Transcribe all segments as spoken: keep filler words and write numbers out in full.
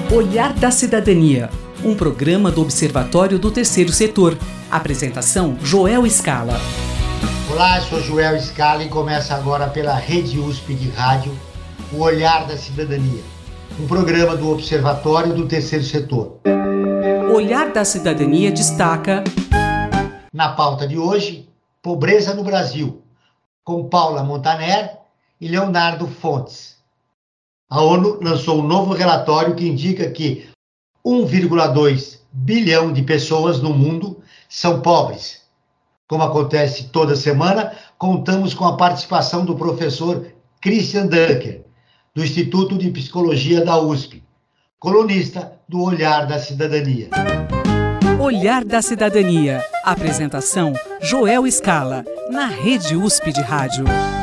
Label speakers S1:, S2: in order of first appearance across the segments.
S1: Olhar da Cidadania, um programa do Observatório do Terceiro Setor. Apresentação, Joel Scala.
S2: Olá, eu sou Joel Scala e começa agora pela Rede U S P de Rádio, o Olhar da Cidadania, um programa do Observatório do Terceiro Setor.
S1: Olhar da Cidadania destaca...
S2: Na pauta de hoje, Pobreza no Brasil, com Paula Montaner e Leonardo Fontes. A ONU lançou um novo relatório que indica que um vírgula dois bilhão de pessoas no mundo são pobres. Como acontece toda semana, contamos com a participação do professor Christian Dunker, do Instituto de Psicologia da U S P, colunista do Olhar da Cidadania.
S1: Olhar da Cidadania. Apresentação, Joel Scala, na Rede U S P de Rádio.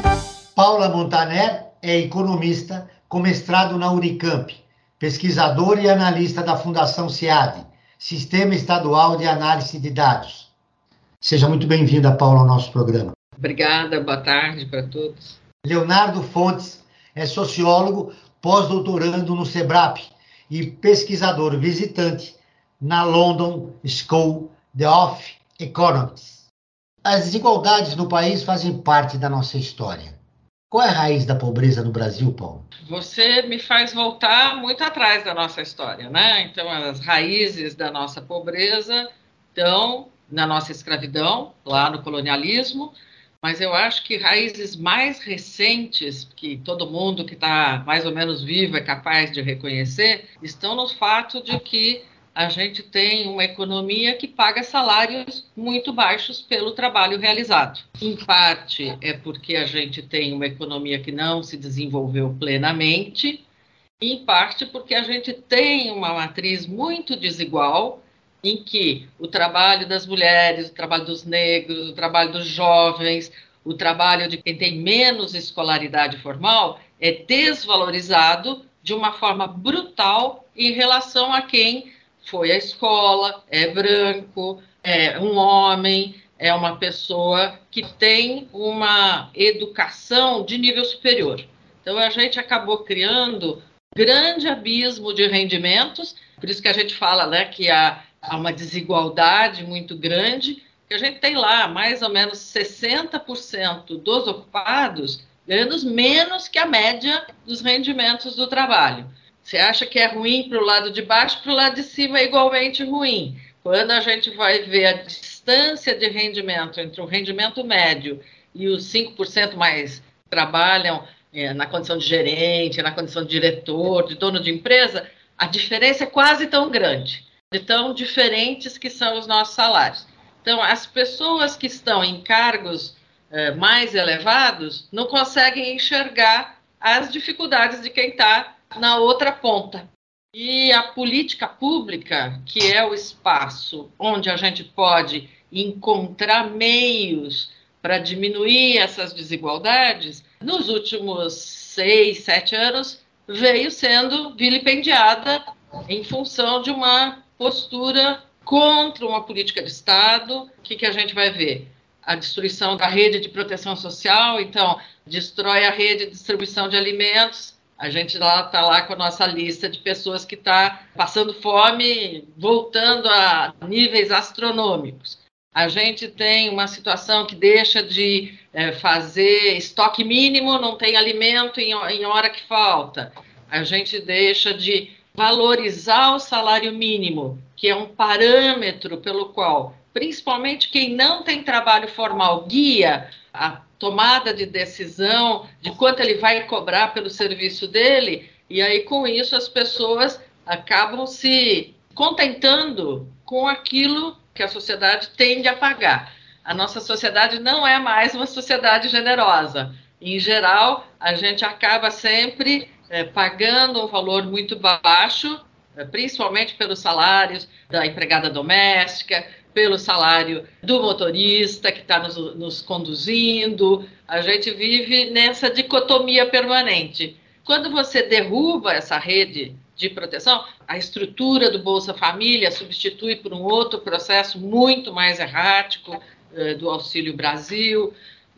S2: Paula Montaner é economista com mestrado na Unicamp, pesquisadora e analista da Fundação SEAD, Sistema Estadual de Análise de Dados. Seja muito bem-vinda, Paula, ao nosso programa.
S3: Obrigada, boa tarde para todos.
S2: Leonardo Fontes é sociólogo, pós-doutorando no SEBRAP e pesquisador visitante na London School of Economics. As desigualdades no país fazem parte da nossa história. Qual é a raiz da pobreza no Brasil, Paulo?
S3: Você me faz voltar muito atrás da nossa história, né? Então, as raízes da nossa pobreza estão na nossa escravidão, lá no colonialismo, mas eu acho que raízes mais recentes, que todo mundo que está mais ou menos vivo é capaz de reconhecer, estão no fato de que a gente tem uma economia que paga salários muito baixos pelo trabalho realizado. Em parte é porque a gente tem uma economia que não se desenvolveu plenamente, em parte porque a gente tem uma matriz muito desigual, em que o trabalho das mulheres, o trabalho dos negros, o trabalho dos jovens, o trabalho de quem tem menos escolaridade formal é desvalorizado de uma forma brutal em relação a quem foi à escola, é branco, é um homem, é uma pessoa que tem uma educação de nível superior. Então, a gente acabou criando um grande abismo de rendimentos, por isso que a gente fala, né, que há, há uma desigualdade muito grande, que a gente tem lá mais ou menos sessenta por cento dos ocupados ganhando menos que a média dos rendimentos do trabalho. Você acha que é ruim para o lado de baixo, para o lado de cima é igualmente ruim. Quando a gente vai ver a distância de rendimento entre o rendimento médio e os cinco por cento mais trabalham é, na condição de gerente, na condição de diretor, de dono de empresa, a diferença é quase tão grande, de tão diferentes que são os nossos salários. Então, as pessoas que estão em cargos é, mais elevados não conseguem enxergar as dificuldades de quem está na outra ponta. E a política pública, que é o espaço onde a gente pode encontrar meios para diminuir essas desigualdades, nos últimos seis, sete anos, veio sendo vilipendiada em função de uma postura contra uma política de Estado. O que, que a gente vai ver? A destruição da rede de proteção social, então, destrói a rede de distribuição de alimentos. A gente lá está lá com a nossa lista de pessoas que está passando fome, voltando a níveis astronômicos. A gente tem uma situação que deixa de é, fazer estoque mínimo, não tem alimento em, em hora que falta. A gente deixa de valorizar o salário mínimo, que é um parâmetro pelo qual, principalmente quem não tem trabalho formal, guia a tomada de decisão de quanto ele vai cobrar pelo serviço dele, e aí com isso as pessoas acabam se contentando com aquilo que a sociedade tende a pagar. A nossa sociedade não é mais uma sociedade generosa. Em geral, a gente acaba sempre é, pagando um valor muito baixo, é, principalmente pelos salários da empregada doméstica, pelo salário do motorista que está nos, nos conduzindo. A gente vive nessa dicotomia permanente. Quando você derruba essa rede de proteção, a estrutura do Bolsa Família substitui por um outro processo muito mais errático, eh, do Auxílio Brasil.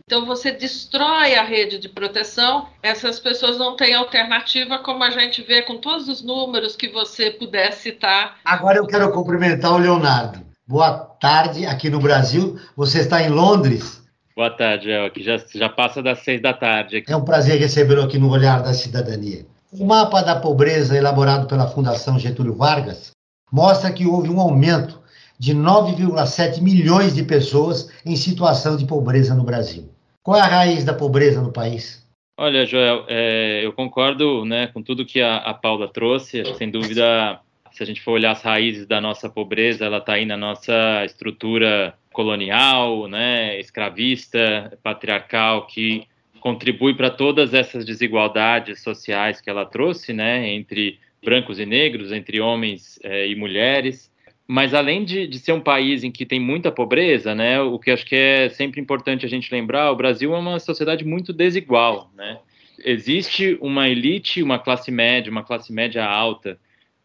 S3: Então, você destrói a rede de proteção, essas pessoas não têm alternativa, como a gente vê com todos os números que você puder citar.
S2: Agora eu quero cumprimentar o Leonardo. Boa tarde aqui no Brasil. Você está em Londres?
S4: Boa tarde, El, aqui já, já passa das seis da tarde.
S2: É um prazer recebê-lo aqui no Olhar da Cidadania. O mapa da pobreza elaborado pela Fundação Getúlio Vargas mostra que houve um aumento de nove vírgula sete milhões de pessoas em situação de pobreza no Brasil. Qual é a raiz da pobreza no país?
S4: Olha, Joel, é, eu concordo, né, com tudo que a, a Paula trouxe. Sem dúvida, se a gente for olhar as raízes da nossa pobreza, ela está aí na nossa estrutura colonial, né, escravista, patriarcal, que contribui para todas essas desigualdades sociais que ela trouxe, né, entre brancos e negros, entre homens é, e mulheres. Mas além de, de ser um país em que tem muita pobreza, né, o que acho que é sempre importante a gente lembrar, o Brasil é uma sociedade muito desigual, né? Existe uma elite, uma classe média, uma classe média alta,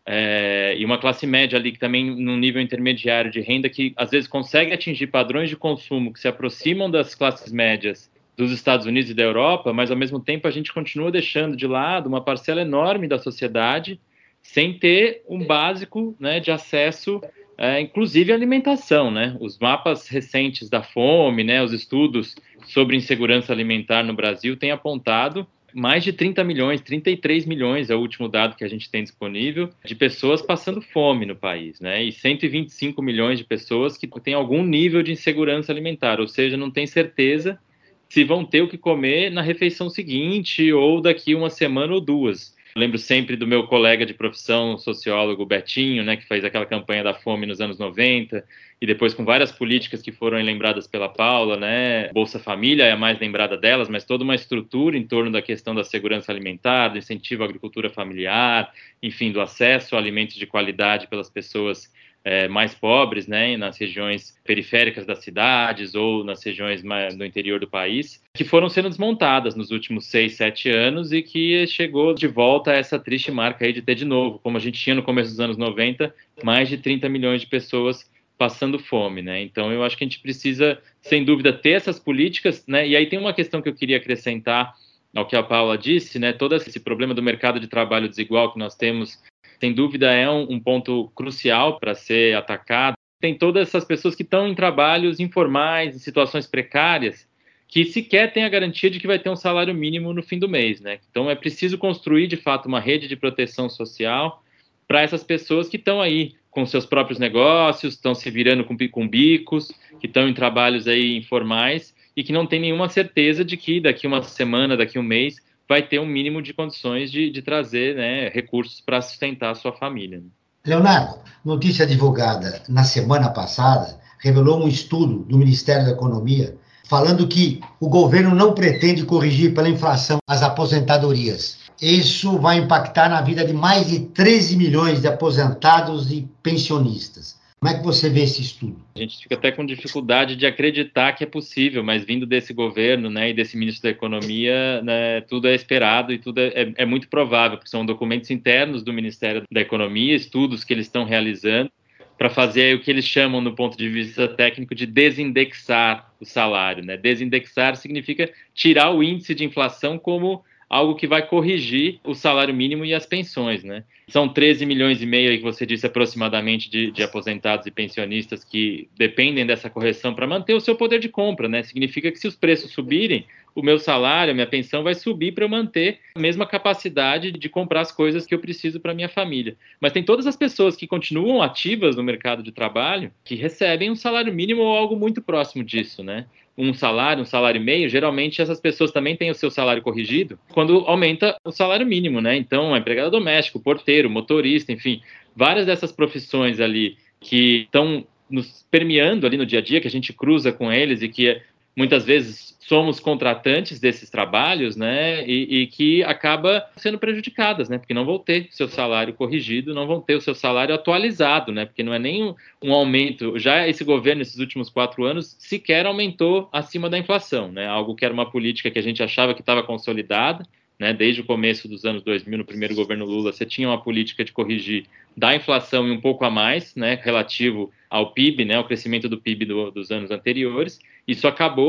S4: é, e uma classe média ali que também num nível intermediário de renda que às vezes consegue atingir padrões de consumo que se aproximam das classes médias dos Estados Unidos e da Europa, mas ao mesmo tempo a gente continua deixando de lado uma parcela enorme da sociedade sem ter um básico, né, de acesso, é, inclusive à alimentação, né? Os mapas recentes da fome, né, os estudos sobre insegurança alimentar no Brasil têm apontado mais de trinta milhões, trinta e três milhões é o último dado que a gente tem disponível, de pessoas passando fome no país, né? E cento e vinte e cinco milhões de pessoas que têm algum nível de insegurança alimentar, ou seja, não tem certeza se vão ter o que comer na refeição seguinte ou daqui uma semana ou duas. Eu lembro sempre do meu colega de profissão, sociólogo Betinho, né, que fez aquela campanha da fome nos anos noventa, e depois com várias políticas que foram lembradas pela Paula, né, Bolsa Família é a mais lembrada delas, mas toda uma estrutura em torno da questão da segurança alimentar, do incentivo à agricultura familiar, enfim, do acesso a alimentos de qualidade pelas pessoas É, mais pobres, né, nas regiões periféricas das cidades ou nas regiões mais, do interior do país, que foram sendo desmontadas nos últimos seis, sete anos e que chegou de volta a essa triste marca aí de ter de novo, como a gente tinha no começo dos anos noventa, mais de trinta milhões de pessoas passando fome, né? Então eu acho que a gente precisa, sem dúvida, ter essas políticas, né? E aí tem uma questão que eu queria acrescentar ao que a Paula disse, né? Todo esse problema do mercado de trabalho desigual que nós temos, sem dúvida, é um, um ponto crucial para ser atacado. Tem todas essas pessoas que estão em trabalhos informais, em situações precárias, que sequer têm a garantia de que vai ter um salário mínimo no fim do mês, né? Então, é preciso construir, de fato, uma rede de proteção social para essas pessoas que estão aí com seus próprios negócios, estão se virando com, com bicos, que estão em trabalhos aí informais e que não têm nenhuma certeza de que daqui uma semana, daqui um mês, vai ter um mínimo de condições de, de trazer, né, recursos para sustentar a sua família. Né?
S2: Leonardo, notícia divulgada na semana passada revelou um estudo do Ministério da Economia falando que o governo não pretende corrigir pela inflação as aposentadorias. Isso vai impactar na vida de mais de treze milhões de aposentados e pensionistas. Como é que você vê esse estudo?
S4: A gente fica até com dificuldade de acreditar que é possível, mas vindo desse governo, né, e desse ministro da Economia, né, tudo é esperado e tudo é, é, é muito provável, porque são documentos internos do Ministério da Economia, estudos que eles estão realizando para fazer o que eles chamam, no ponto de vista técnico, de desindexar o salário. Né? Desindexar significa tirar o índice de inflação como algo que vai corrigir o salário mínimo e as pensões, né? São treze milhões e meio aí que você disse aproximadamente de, de aposentados e pensionistas que dependem dessa correção para manter o seu poder de compra, né? Significa que se os preços subirem, o meu salário, a minha pensão vai subir para eu manter a mesma capacidade de comprar as coisas que eu preciso para minha família. Mas tem todas as pessoas que continuam ativas no mercado de trabalho que recebem um salário mínimo ou algo muito próximo disso, né? Um salário, um salário e meio, geralmente essas pessoas também têm o seu salário corrigido quando aumenta o salário mínimo, né? Então, a empregada doméstica, o porteiro, o motorista, enfim, várias dessas profissões ali que estão nos permeando ali no dia a dia, que a gente cruza com eles e que muitas vezes somos contratantes desses trabalhos, né, e, e que acaba sendo prejudicadas, né, porque não vão ter seu salário corrigido, não vão ter o seu salário atualizado, né, porque não é nem um, um aumento, já esse governo, nesses últimos quatro anos, sequer aumentou acima da inflação, né, algo que era uma política que a gente achava que estava consolidada, né, desde o começo dos anos dois mil, no primeiro governo Lula, você tinha uma política de corrigir da inflação e um pouco a mais, né, relativo ao P I B, né, ao crescimento do P I B do, dos anos anteriores. Isso acabou,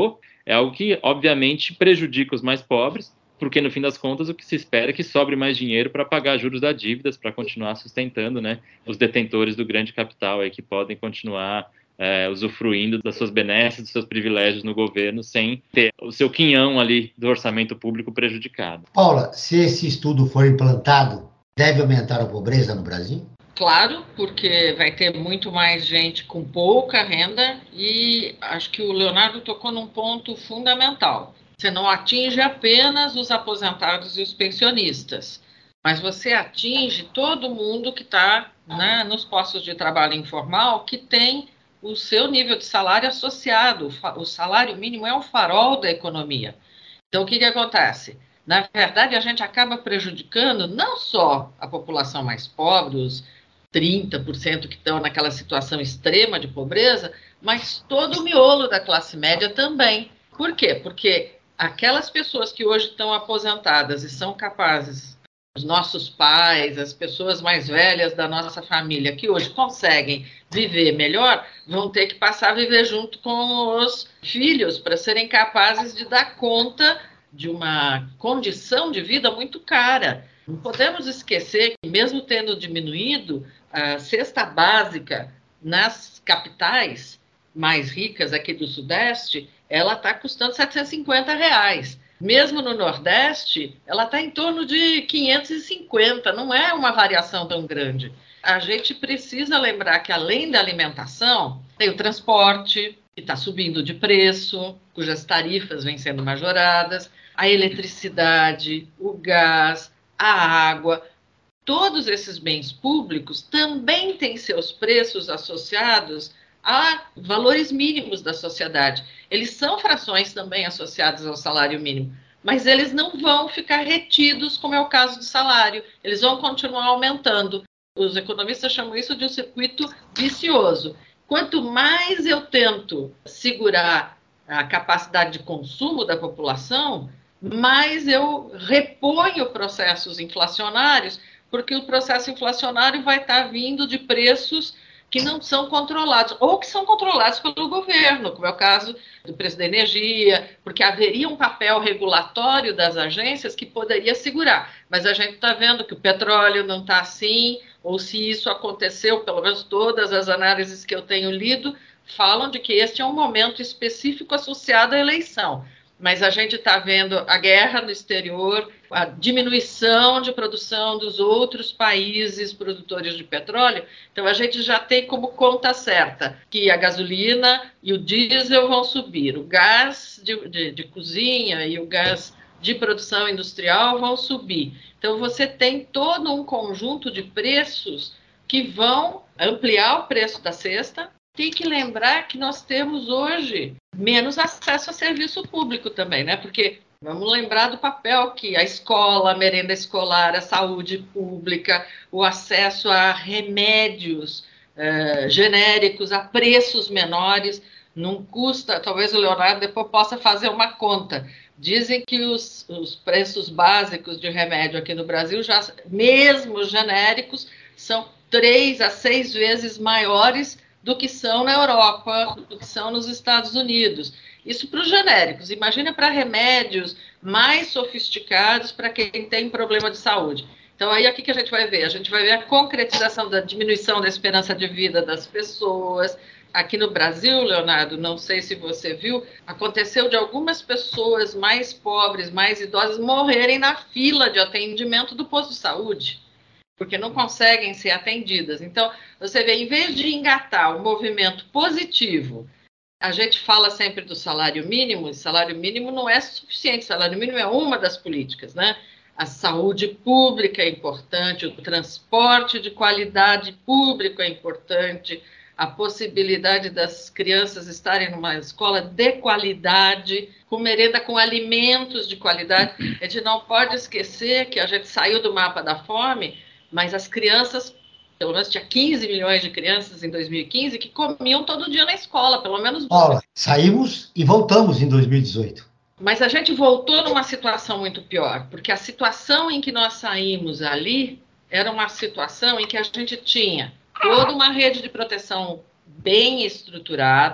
S4: é algo que, obviamente, prejudica os mais pobres, porque, no fim das contas, o que se espera é que sobre mais dinheiro para pagar juros das dívidas, para continuar sustentando, né, os detentores do grande capital aí, que podem continuar é, usufruindo das suas benesses, dos seus privilégios no governo, sem ter o seu quinhão ali do orçamento público prejudicado.
S2: Paula, se esse estudo for implantado, deve aumentar a pobreza no Brasil?
S3: Claro, porque vai ter muito mais gente com pouca renda e acho que o Leonardo tocou num ponto fundamental. Você não atinge apenas os aposentados e os pensionistas, mas você atinge todo mundo que está, né, nos postos de trabalho informal, que tem o seu nível de salário associado. O salário mínimo é um farol da economia. Então, o que, que acontece? Na verdade, a gente acaba prejudicando não só a população mais pobre, os trinta por cento que estão naquela situação extrema de pobreza, mas todo o miolo da classe média também. Por quê? Porque aquelas pessoas que hoje estão aposentadas e são capazes, os nossos pais, as pessoas mais velhas da nossa família, que hoje conseguem viver melhor, vão ter que passar a viver junto com os filhos para serem capazes de dar conta de uma condição de vida muito cara. Não podemos esquecer que, mesmo tendo diminuído a cesta básica nas capitais mais ricas aqui do Sudeste, ela está custando setecentos e cinquenta reais. Mesmo no Nordeste, ela está em torno de quinhentos e cinquenta, não é uma variação tão grande. A gente precisa lembrar que, além da alimentação, tem o transporte, que está subindo de preço, cujas tarifas vêm sendo majoradas, a eletricidade, o gás, a água. Todos esses bens públicos também têm seus preços associados a valores mínimos da sociedade. Eles são frações também associadas ao salário mínimo, mas eles não vão ficar retidos, como é o caso do salário. Eles vão continuar aumentando. Os economistas chamam isso de um circuito vicioso. Quanto mais eu tento segurar a capacidade de consumo da população, mais eu reponho processos inflacionários, porque o processo inflacionário vai estar vindo de preços que não são controlados, ou que são controlados pelo governo, como é o caso do preço da energia, porque haveria um papel regulatório das agências que poderia segurar. Mas a gente está vendo que o petróleo não está assim, ou se isso aconteceu, pelo menos todas as análises que eu tenho lido, falam de que este é um momento específico associado à eleição. Mas a gente está vendo a guerra no exterior, a diminuição de produção dos outros países produtores de petróleo. Então, a gente já tem como conta certa que a gasolina e o diesel vão subir, o gás de, de, de cozinha e o gás de produção industrial vão subir. Então, você tem todo um conjunto de preços que vão ampliar o preço da cesta. Tem que lembrar que nós temos hoje menos acesso a serviço público também, né? Porque vamos lembrar do papel que a escola, a merenda escolar, a saúde pública, o acesso a remédios eh, genéricos a preços menores, não custa, talvez o Leonardo depois possa fazer uma conta. Dizem que os, os preços básicos de remédio aqui no Brasil, já, mesmo genéricos, são três a seis vezes maiores do que são na Europa, do que são nos Estados Unidos. Isso para os genéricos. Imagina para remédios mais sofisticados para quem tem problema de saúde. Então, aí, aqui que a gente vai ver? A gente vai ver a concretização da diminuição da esperança de vida das pessoas. Aqui no Brasil, Leonardo, não sei se você viu, aconteceu de algumas pessoas mais pobres, mais idosas, morrerem na fila de atendimento do posto de saúde, porque não conseguem ser atendidas. Então, você vê, em vez de engatar um movimento positivo, a gente fala sempre do salário mínimo, e salário mínimo não é suficiente, salário mínimo é uma das políticas, né? A saúde pública é importante, o transporte de qualidade público é importante, a possibilidade das crianças estarem numa escola de qualidade, com merenda com alimentos de qualidade. A gente não pode esquecer que a gente saiu do mapa da fome, mas as crianças, pelo menos tinha quinze milhões de crianças em dois mil e quinze que comiam todo dia na escola, pelo menos...
S2: Paula, saímos e voltamos em dois mil e dezoito.
S3: Mas a gente voltou numa situação muito pior, porque a situação em que nós saímos ali era uma situação em que a gente tinha toda uma rede de proteção bem estruturada,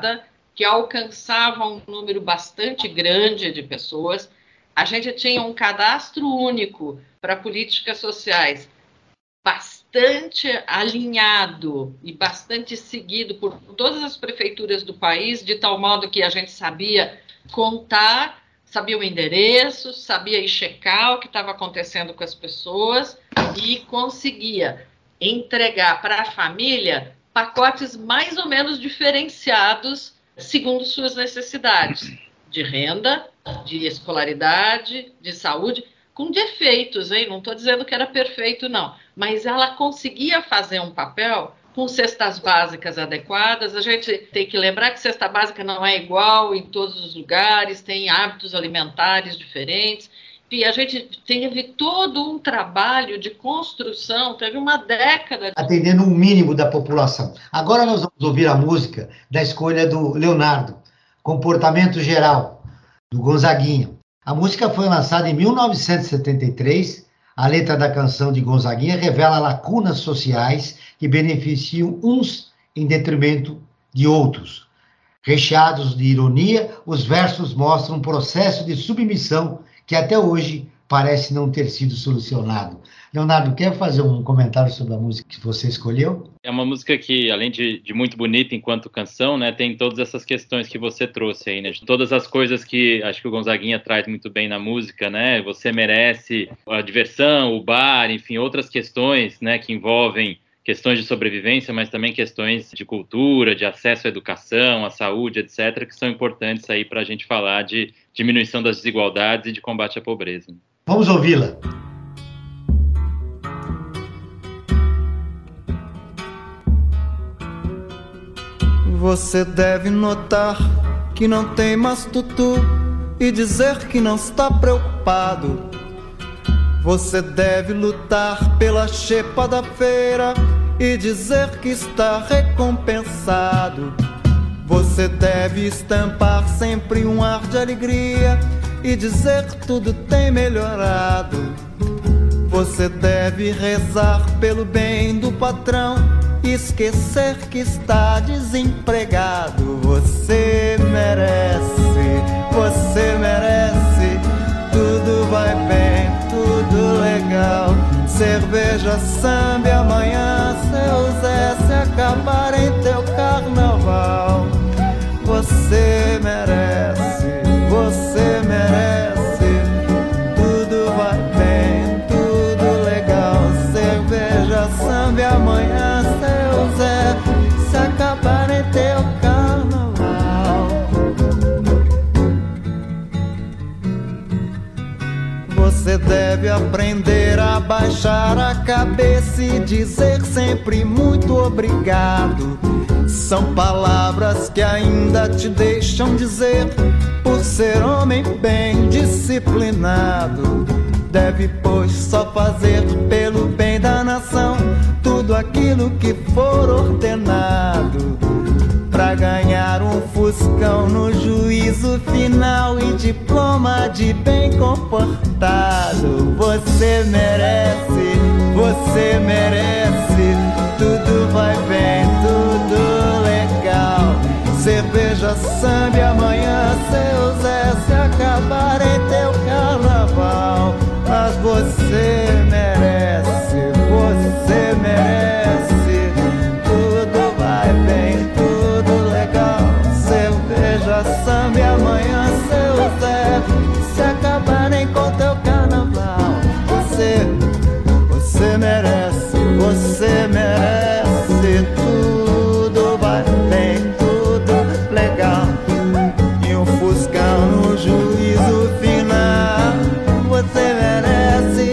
S3: que alcançava um número bastante grande de pessoas. A gente tinha um cadastro único para políticas sociais bastante alinhado e bastante seguido por todas as prefeituras do país, de tal modo que a gente sabia contar, sabia o endereço, sabia ir checar o que estava acontecendo com as pessoas e conseguia entregar para a família pacotes mais ou menos diferenciados segundo suas necessidades de renda, de escolaridade, de saúde, com defeitos, hein? Não estou dizendo que era perfeito, não, mas ela conseguia fazer um papel com cestas básicas adequadas. A gente tem que lembrar que cesta básica não é igual em todos os lugares, tem hábitos alimentares diferentes, e a gente teve todo um trabalho de construção, teve uma década... De...
S2: Atendendo um mínimo da população. Agora nós vamos ouvir a música da escolha do Leonardo, Comportamento Geral, do Gonzaguinha. A música foi lançada em mil novecentos e setenta e três. A letra da canção de Gonzaguinha revela lacunas sociais que beneficiam uns em detrimento de outros. Recheados de ironia, os versos mostram um processo de submissão que até hoje parece não ter sido solucionado. Leonardo, quer fazer um comentário sobre a música que você escolheu?
S4: É uma música que, além de, de muito bonita enquanto canção, né, tem todas essas questões que você trouxe aí, né? Todas as coisas que acho que o Gonzaguinha traz muito bem na música, né? Você merece a diversão, o bar, enfim, outras questões, né, que envolvem questões de sobrevivência, mas também questões de cultura, de acesso à educação, à saúde, etcétera, que são importantes aí para a gente falar de diminuição das desigualdades e de combate à pobreza.
S2: Vamos ouvi-la.
S5: Você deve notar que não tem mais tutu e dizer que não está preocupado. Você deve lutar pela xepa da feira e dizer que está recompensado. Você deve estampar sempre um ar de alegria e dizer que tudo tem melhorado. Você deve rezar pelo bem do patrão e esquecer que está desempregado. Você merece, você merece, tudo vai bem, tudo legal. Cerveja, samba e amanhã, seu Zé, se acabar em teu carnaval. Você merece, você merece, tudo vai bem, tudo legal. Cerveja, samba e amanhã, seu Zé, se acabar em teu carnaval. Você deve aprender a baixar a cabeça e dizer sempre muito obrigado. São palavras que ainda te deixam dizer, por ser homem bem disciplinado. Deve, pois, só fazer pelo bem da nação tudo aquilo que for ordenado, pra ganhar um fuscão no juízo final e diploma de bem comportado. Você merece, você merece, tudo vai bem, tudo legal. Cerveja, samba e amanhã, seu Zé, se acabar em teu carnaval. Mas você merece, você merece, tudo vai bem, tudo legal. Cerveja, samba e amanhã, seu Zé, se acabarem com teu carnaval. Você, você merece, você merece, tudo vai bem, tudo legal. E um fuscão no juízo final. Você merece,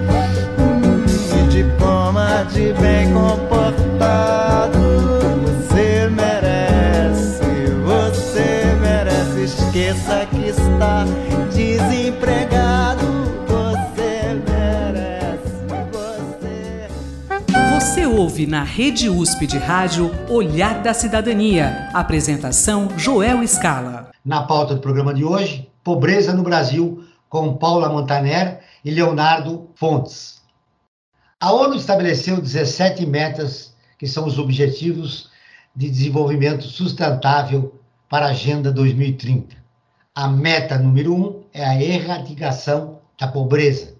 S5: e diploma de bem comportado. Você merece, você merece, esqueça que está desempregado. Você merece, você...
S1: Você ouve na Rede U S P de Rádio Olhar da Cidadania. Apresentação Joel Scala.
S2: Na pauta do programa de hoje, pobreza no Brasil, com Paula Montaner e Leonardo Fontes. A ONU estabeleceu dezessete metas, que são os Objetivos de Desenvolvimento Sustentável para a Agenda dois mil e trinta. A meta número um é a erradicação da pobreza.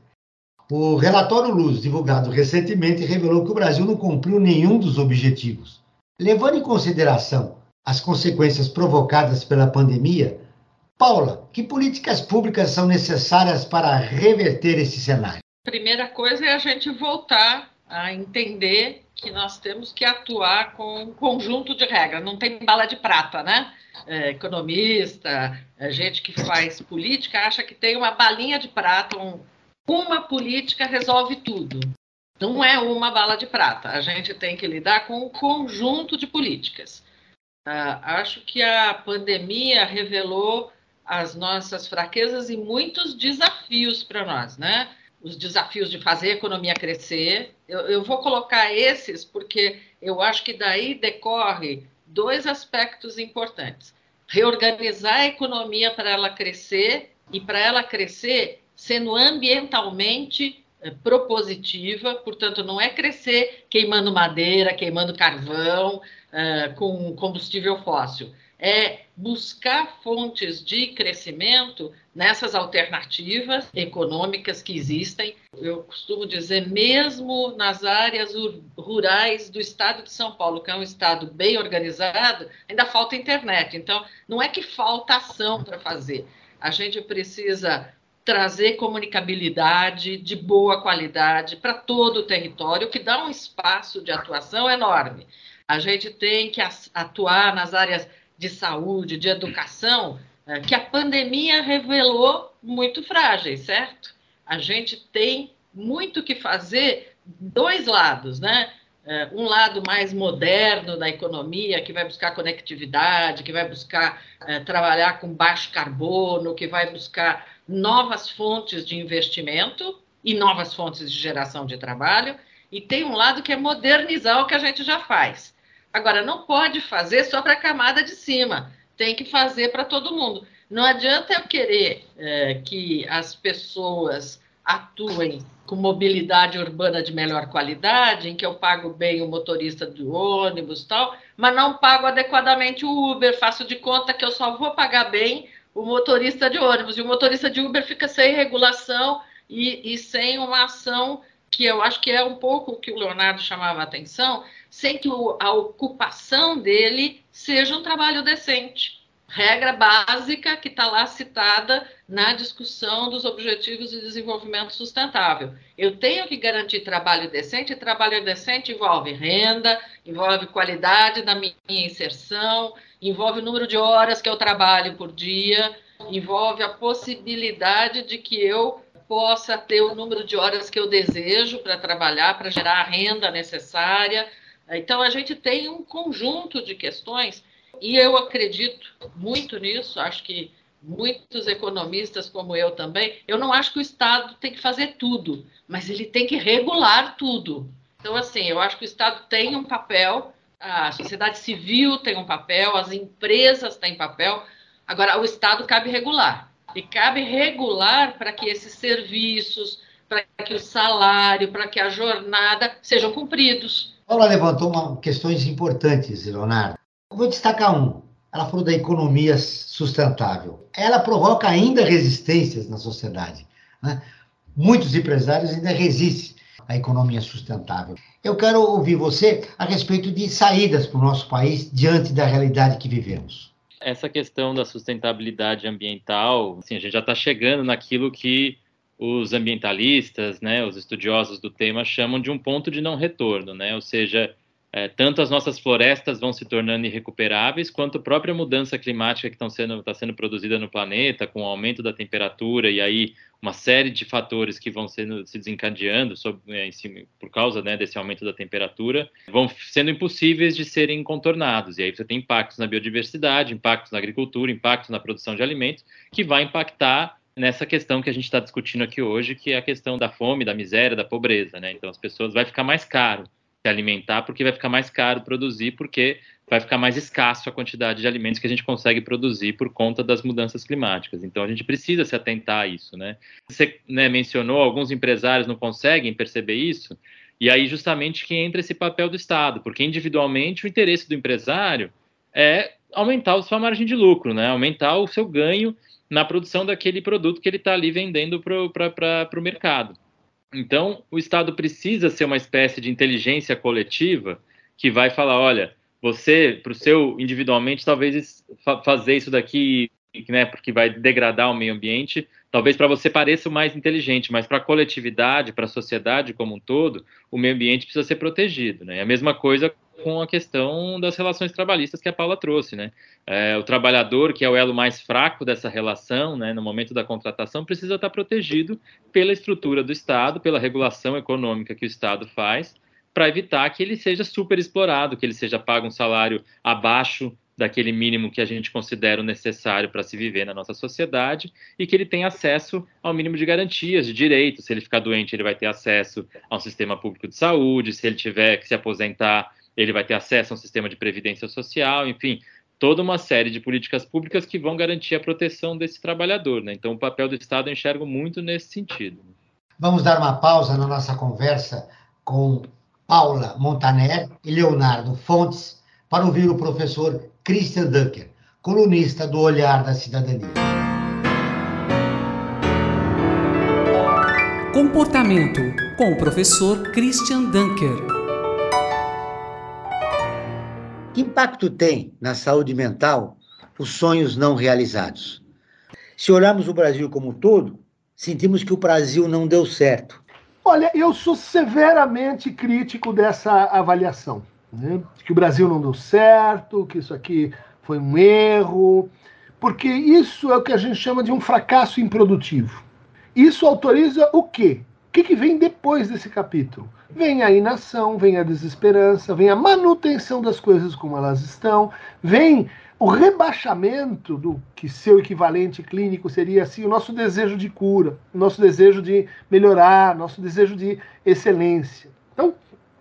S2: O relatório Luz, divulgado recentemente, revelou que o Brasil não cumpriu nenhum dos objetivos. Levando em consideração as consequências provocadas pela pandemia, Paula, que políticas públicas são necessárias para reverter esse cenário?
S3: Primeira coisa é a gente voltar a entender que nós temos que atuar com um conjunto de regras. Não tem bala de prata, né? É, economista, é, gente que faz política acha que tem uma balinha de prata, um, uma política resolve tudo. Não é uma bala de prata. A gente tem que lidar com um conjunto de políticas. Uh, acho que a pandemia revelou as nossas fraquezas e muitos desafios para nós, né? Os desafios de fazer a economia crescer. Eu, eu vou colocar esses porque eu acho que daí decorre dois aspectos importantes. Reorganizar a economia para ela crescer e para ela crescer sendo ambientalmente eh, propositiva, portanto, não é crescer queimando madeira, queimando carvão, Uh, com combustível fóssil, é buscar fontes de crescimento nessas alternativas econômicas que existem. Eu costumo dizer, mesmo nas áreas rurais do estado de São Paulo, que é um estado bem organizado, ainda falta internet. Então, não é que falta ação para fazer. A gente precisa trazer comunicabilidade de boa qualidade para todo o território, que dá um espaço de atuação enorme. A gente tem que atuar nas áreas de saúde, de educação, que a pandemia revelou muito frágeis, certo? A gente tem muito que fazer dois lados, né? Um lado mais moderno da economia, que vai buscar conectividade, que vai buscar eh, trabalhar com baixo carbono, que vai buscar novas fontes de investimento e novas fontes de geração de trabalho. E tem um lado que é modernizar o que a gente já faz. Agora, não pode fazer só para a camada de cima, tem que fazer para todo mundo. Não adianta eu querer é, que as pessoas atuem com mobilidade urbana de melhor qualidade, em que eu pago bem o motorista do ônibus e tal, mas não pago adequadamente o Uber, faço de conta que eu só vou pagar bem o motorista de ônibus, e o motorista de Uber fica sem regulação e, e sem uma ação que eu acho que é um pouco o que o Leonardo chamava a atenção, sem que o, a ocupação dele seja um trabalho decente. Regra básica que está lá citada na discussão dos Objetivos de Desenvolvimento Sustentável. Eu tenho que garantir trabalho decente, e trabalho decente envolve renda, envolve qualidade da minha inserção, envolve o número de horas que eu trabalho por dia, envolve a possibilidade de que eu possa ter o número de horas que eu desejo para trabalhar, para gerar a renda necessária. Então, a gente tem um conjunto de questões, e eu acredito muito nisso, acho que muitos economistas, como eu também, eu não acho que o Estado tem que fazer tudo, mas ele tem que regular tudo. Então, assim, eu acho que o Estado tem um papel, a sociedade civil tem um papel, as empresas têm papel, agora, o Estado cabe regular. E cabe regular para que esses serviços, para que o salário, para que a jornada sejam cumpridos.
S2: Paula levantou uma, questões importantes, Leonardo. Eu vou destacar um. Ela falou da economia sustentável. Ela provoca ainda resistências na sociedade, né? Muitos empresários ainda resistem à economia sustentável. Eu quero ouvir você a respeito de saídas para o nosso país diante da realidade que vivemos.
S4: Essa questão da sustentabilidade ambiental, assim, a gente já está chegando naquilo que os ambientalistas, né, os estudiosos do tema chamam de um ponto de não retorno, né? Ou seja, é, tanto as nossas florestas vão se tornando irrecuperáveis, quanto a própria mudança climática que está sendo, tá sendo produzida no planeta, com o aumento da temperatura e aí uma série de fatores que vão sendo, se desencadeando sob, é, em cima, por causa, né, desse aumento da temperatura, vão sendo impossíveis de serem contornados. E aí você tem impactos na biodiversidade, impactos na agricultura, impactos na produção de alimentos, que vai impactar nessa questão que a gente está discutindo aqui hoje, que é a questão da fome, da miséria, da pobreza, né? Então as pessoas, vai ficar mais caro se alimentar, porque vai ficar mais caro produzir, porque vai ficar mais escasso a quantidade de alimentos que a gente consegue produzir por conta das mudanças climáticas. Então a gente precisa se atentar a isso, né? Você, né, mencionou, alguns empresários não conseguem perceber isso, e aí justamente que entra esse papel do Estado, porque individualmente o interesse do empresário é aumentar a sua margem de lucro, né? Aumentar o seu ganho na produção daquele produto que ele está ali vendendo para o mercado. Então, o Estado precisa ser uma espécie de inteligência coletiva que vai falar, olha, você, para o seu, individualmente, talvez fa- fazer isso daqui, né, porque vai degradar o meio ambiente, talvez para você pareça o mais inteligente, mas para a coletividade, para a sociedade como um todo, o meio ambiente precisa ser protegido, né? A mesma coisa com a questão das relações trabalhistas que a Paula trouxe, né? É, o trabalhador, que é o elo mais fraco dessa relação, né, no momento da contratação, precisa estar protegido pela estrutura do Estado, pela regulação econômica que o Estado faz, para evitar que ele seja super explorado, que ele seja pago um salário abaixo daquele mínimo que a gente considera o necessário para se viver na nossa sociedade e que ele tenha acesso ao mínimo de garantias, de direitos. Se ele ficar doente, ele vai ter acesso a um sistema público de saúde, se ele tiver que se aposentar, ele vai ter acesso a um sistema de previdência social, enfim, toda uma série de políticas públicas que vão garantir a proteção desse trabalhador, né? Então, o papel do Estado eu enxergo muito nesse sentido.
S2: Vamos dar uma pausa na nossa conversa com Paula Montaner e Leonardo Fontes para ouvir o professor Christian Dunker, colunista do Olhar da Cidadania.
S1: Comportamento, com o professor Christian Dunker.
S2: Que impacto tem na saúde mental os sonhos não realizados? Se olharmos o Brasil como um todo, sentimos que o Brasil não deu certo.
S6: Olha, eu sou severamente crítico dessa avaliação, né? Que o Brasil não deu certo, que isso aqui foi um erro, porque isso é o que a gente chama de um fracasso improdutivo. Isso autoriza o quê? O que, que vem depois desse capítulo? Vem a inação, vem a desesperança, vem a manutenção das coisas como elas estão, vem o rebaixamento do que seu equivalente clínico seria assim, o nosso desejo de cura, o nosso desejo de melhorar, nosso desejo de excelência. Então,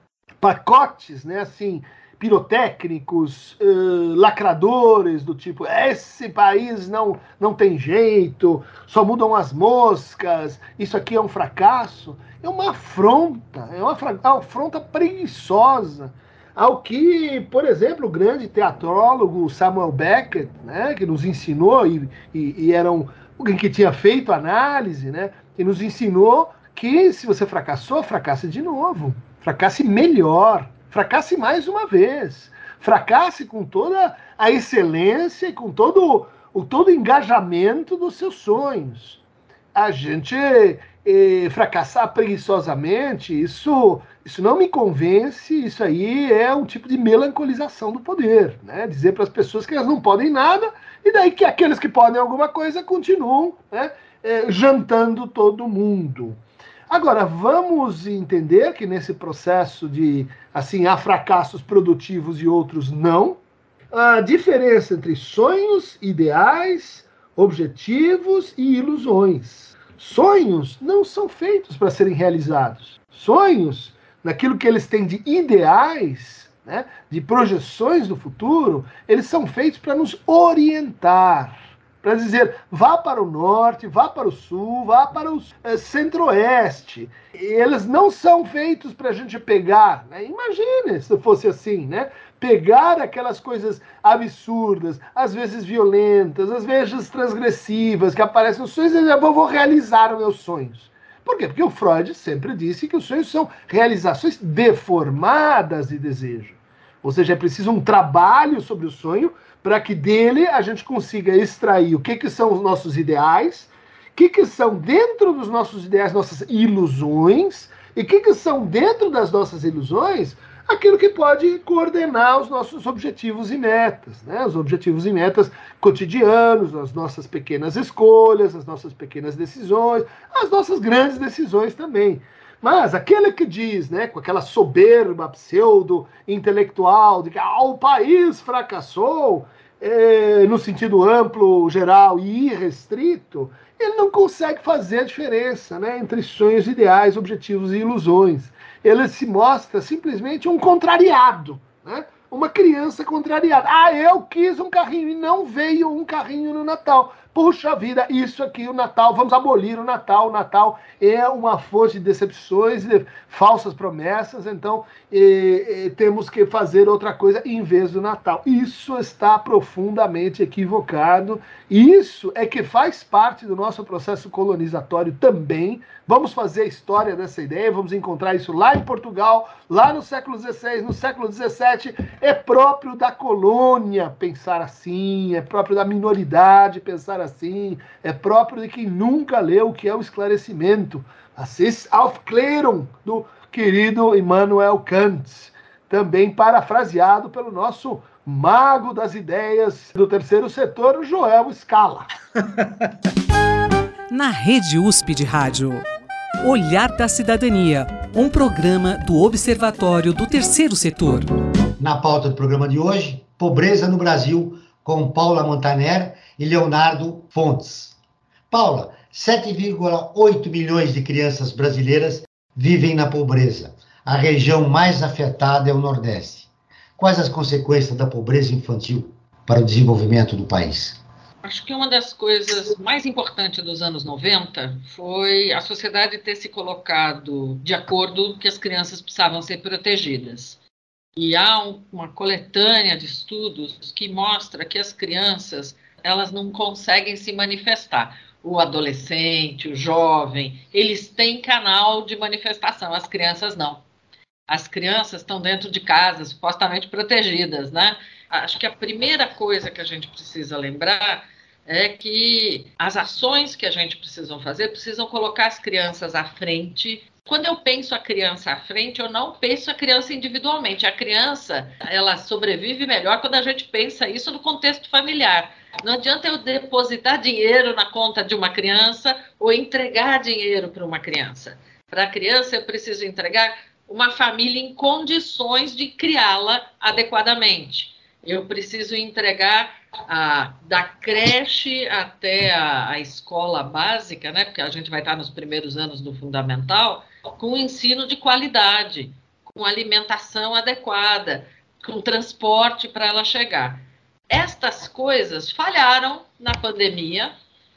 S6: pacotes, né, assim, pirotécnicos, uh, lacradores, do tipo, esse país não, não tem jeito, só mudam as moscas, isso aqui é um fracasso, é uma afronta, é uma afronta preguiçosa ao que, por exemplo, o grande teatrólogo Samuel Beckett, né, que nos ensinou, e, e, e era um, alguém que tinha feito análise, né, que nos ensinou que se você fracassou, fracasse de novo, fracasse melhor, fracasse mais uma vez, fracasse com toda a excelência e com todo o todo o engajamento dos seus sonhos. A gente eh, fracassar preguiçosamente, isso, isso não me convence, isso aí é um tipo de melancolização do poder, né? Dizer para as pessoas que elas não podem nada, e daí que aqueles que podem alguma coisa continuam, né, eh, jantando todo mundo. Agora, vamos entender que nesse processo de, assim, há fracassos produtivos e outros não, a diferença entre sonhos, ideais, objetivos e ilusões. Sonhos não são feitos para serem realizados. Sonhos, naquilo que eles têm de ideais, né, de projeções do futuro, eles são feitos para nos orientar. Para dizer, vá para o norte, vá para o sul, vá para o é, centro-oeste. Eles não são feitos para a gente pegar, né? Imagine se fosse assim, né? Pegar aquelas coisas absurdas, às vezes violentas, às vezes transgressivas, que aparecem nos sonhos e dizer, eu vou realizar os meus sonhos. Por quê? Porque o Freud sempre disse que os sonhos são realizações deformadas de desejo. Ou seja, é preciso um trabalho sobre o sonho para que dele a gente consiga extrair o que, que são os nossos ideais, o que, que são dentro dos nossos ideais nossas ilusões, e o que, que são dentro das nossas ilusões aquilo que pode coordenar os nossos objetivos e metas, né? Os objetivos e metas cotidianos, as nossas pequenas escolhas, as nossas pequenas decisões, as nossas grandes decisões também. Mas aquele que diz, né, com aquela soberba pseudo-intelectual de que ah, o país fracassou, é, no sentido amplo, geral e irrestrito, ele não consegue fazer a diferença, né, entre sonhos, ideais, objetivos e ilusões. Ele se mostra simplesmente um contrariado, né? Uma criança contrariada. Ah, eu quis um carrinho e não veio um carrinho no Natal. puxa vida, isso aqui, o Natal, vamos abolir o Natal, o Natal é uma fonte de decepções, de falsas promessas, então e, e, temos que fazer outra coisa em vez do Natal. Isso está profundamente equivocado, isso é que faz parte do nosso processo colonizatório também. Vamos fazer a história dessa ideia, vamos encontrar isso lá em Portugal, lá no século dezesseis, no século dezessete. É próprio da colônia pensar assim, é próprio da minoridade pensar assim, é próprio de quem nunca leu o que é o esclarecimento, Assis Aufklärung, do querido Immanuel Kant, também parafraseado pelo nosso mago das ideias do terceiro setor, Joel Scala.
S1: Na Rede U S P de Rádio, Olhar da Cidadania, um programa do Observatório do Terceiro Setor.
S2: Na pauta do programa de hoje, Pobreza no Brasil, com Paula Montaner e Leonardo Fontes. Paula, sete vírgula oito milhões de crianças brasileiras vivem na pobreza. A região mais afetada é o Nordeste. Quais as consequências da pobreza infantil para o desenvolvimento do país?
S3: Acho que uma das coisas mais importantes dos anos noventa foi a sociedade ter se colocado de acordo que as crianças precisavam ser protegidas. E há um, uma coletânea de estudos que mostra que as crianças elas não conseguem se manifestar. O adolescente, o jovem, eles têm canal de manifestação, as crianças não. As crianças estão dentro de casa, supostamente protegidas, né? Acho que a primeira coisa que a gente precisa lembrar é que as ações que a gente precisa fazer precisam colocar as crianças à frente. Quando eu penso a criança à frente, eu não penso a criança individualmente. A criança, ela sobrevive melhor quando a gente pensa isso no contexto familiar. Não adianta eu depositar dinheiro na conta de uma criança ou entregar dinheiro para uma criança. Para a criança, eu preciso entregar uma família em condições de criá-la adequadamente. Eu preciso entregar a, da creche até a, a escola básica, né? Porque a gente vai estar nos primeiros anos do fundamental, com ensino de qualidade, com alimentação adequada, com transporte para ela chegar. Estas coisas falharam na pandemia.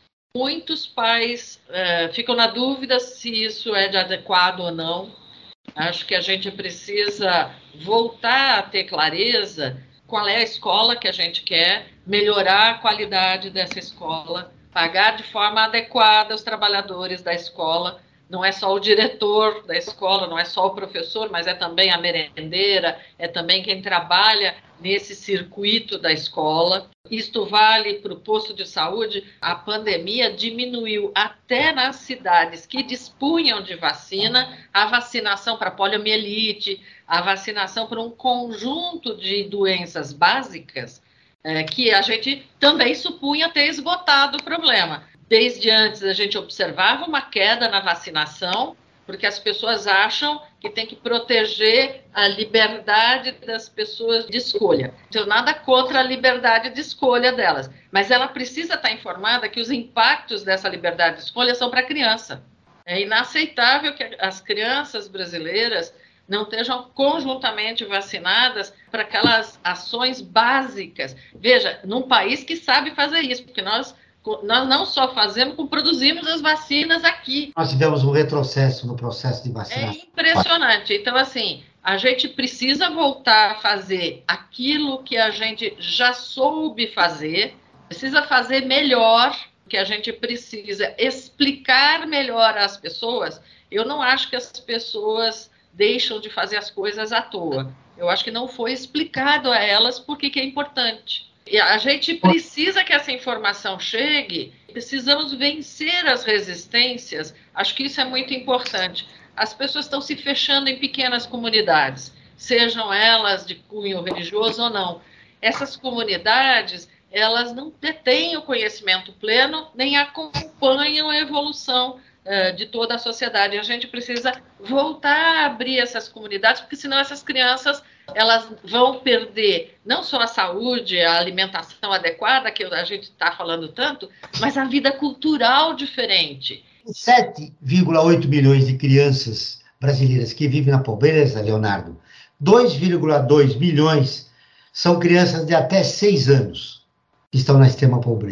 S3: Muitos pais é, ficam na dúvida se isso é de adequado ou não. Acho que a gente precisa voltar a ter clareza qual é a escola que a gente quer, melhorar a qualidade dessa escola, pagar de forma adequada os trabalhadores da escola. Não é só o diretor da escola, não é só o professor, mas é também a merendeira, é também quem trabalha nesse circuito da escola. Isto vale para o posto de saúde. A pandemia diminuiu até nas cidades que dispunham de vacina, a vacinação para poliomielite, a vacinação para um conjunto de doenças básicas é, que a gente também supunha ter esgotado o problema. Desde antes a gente observava uma queda na vacinação, porque as pessoas acham que tem que proteger a liberdade das pessoas de escolha. Então, nada contra a liberdade de escolha delas, mas ela precisa estar informada que os impactos dessa liberdade de escolha são para a criança. É inaceitável que as crianças brasileiras não estejam conjuntamente vacinadas para aquelas ações básicas. Veja, num país que sabe fazer isso, porque nós Nós não só fazemos, como produzimos as vacinas aqui.
S2: Nós tivemos um retrocesso no processo de vacinação.
S3: É impressionante. Então, assim, a gente precisa voltar a fazer aquilo que a gente já soube fazer, precisa fazer melhor, que a gente precisa explicar melhor às pessoas. Eu não acho que as pessoas deixam de fazer as coisas à toa. Eu acho que não foi explicado a elas por que é importante. E a gente precisa que essa informação chegue, precisamos vencer as resistências, acho que isso é muito importante. As pessoas estão se fechando em pequenas comunidades, sejam elas de cunho religioso ou não. Essas comunidades, elas não detêm o conhecimento pleno, nem acompanham a evolução uh, de toda a sociedade. A gente precisa voltar a abrir essas comunidades, porque senão essas crianças elas vão perder não só a saúde, a alimentação adequada, que a gente está falando tanto, mas a vida cultural diferente.
S2: sete vírgula oito milhões de crianças brasileiras que vivem na pobreza, Leonardo, dois vírgula dois milhões são crianças de até seis anos que estão na extrema pobreza.